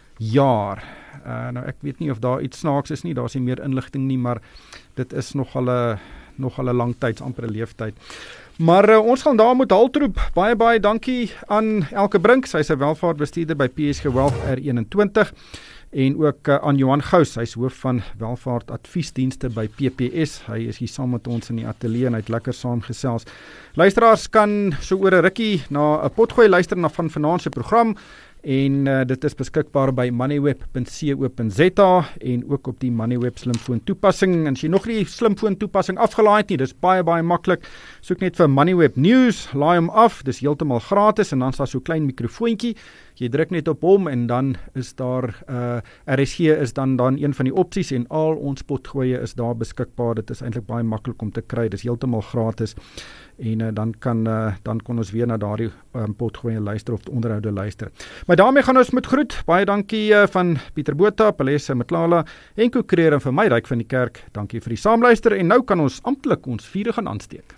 jaar. Uh, nou ek weet nie of daar iets snaaks is nie, daar's nie meer inligting nie, maar dit is nogal 'n nogal 'n lang tyd, amper 'n leeftyd. Maar uh, ons gaan daar moet haltroep. Baie baie dankie aan Elke Brink, sy is 'n welvaartbestuurder by P S G Wealth R eenentwintig. En ook uh, aan Johan Gous, hy is hoof van welvaart adviesdienste by P P S. Hy is hier saam met ons in die ateljee en hy het lekker saamgesels. Luisteraars kan so oor 'n rukkie na 'n potgooi luister na van vanaand se program, en uh, dit is beskikbaar by moneyweb punt co punt za en ook op die Moneyweb slimfoon toepassing. En as jy nog nie slimfoon toepassing afgelaai het nie, dis baie baie maklik. Soek net vir Moneyweb News, laai hom af, dis heeltemal gratis, en dan is daar so 'n klein mikrofoontjie. Jy druk net op hom en dan is daar uh, R S G is dan dan een van die opsies, en al ons potgoeie is daar beskikbaar. Dit is eintlik baie maklik om te kry, dis heeltemal gratis. En uh, dan kan uh, dan kon ons weer na daardie um, potgoeie luister of onderhoude luister. Maar daarmee gaan ons met groet. Baie dankie uh, van Pieter Botha, Palesa Mklala en Kokreer, en vir my Ryk van die Kerk. Dankie vir die saamluister, en nou kan ons amptelik ons vuur gaan aansteek.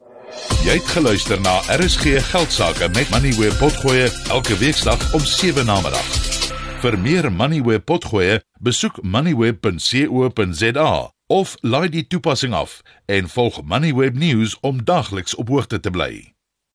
Jy het geluister na R S G Geldsaake met Moneyweb Potgoe elke weeksdag om sewe namiddag. Vir meer Moneyweb Potgoe, besoek moneyweb punt co punt za of laai die toepassing af en volg Moneyweb News om dagliks op hoogte te bly.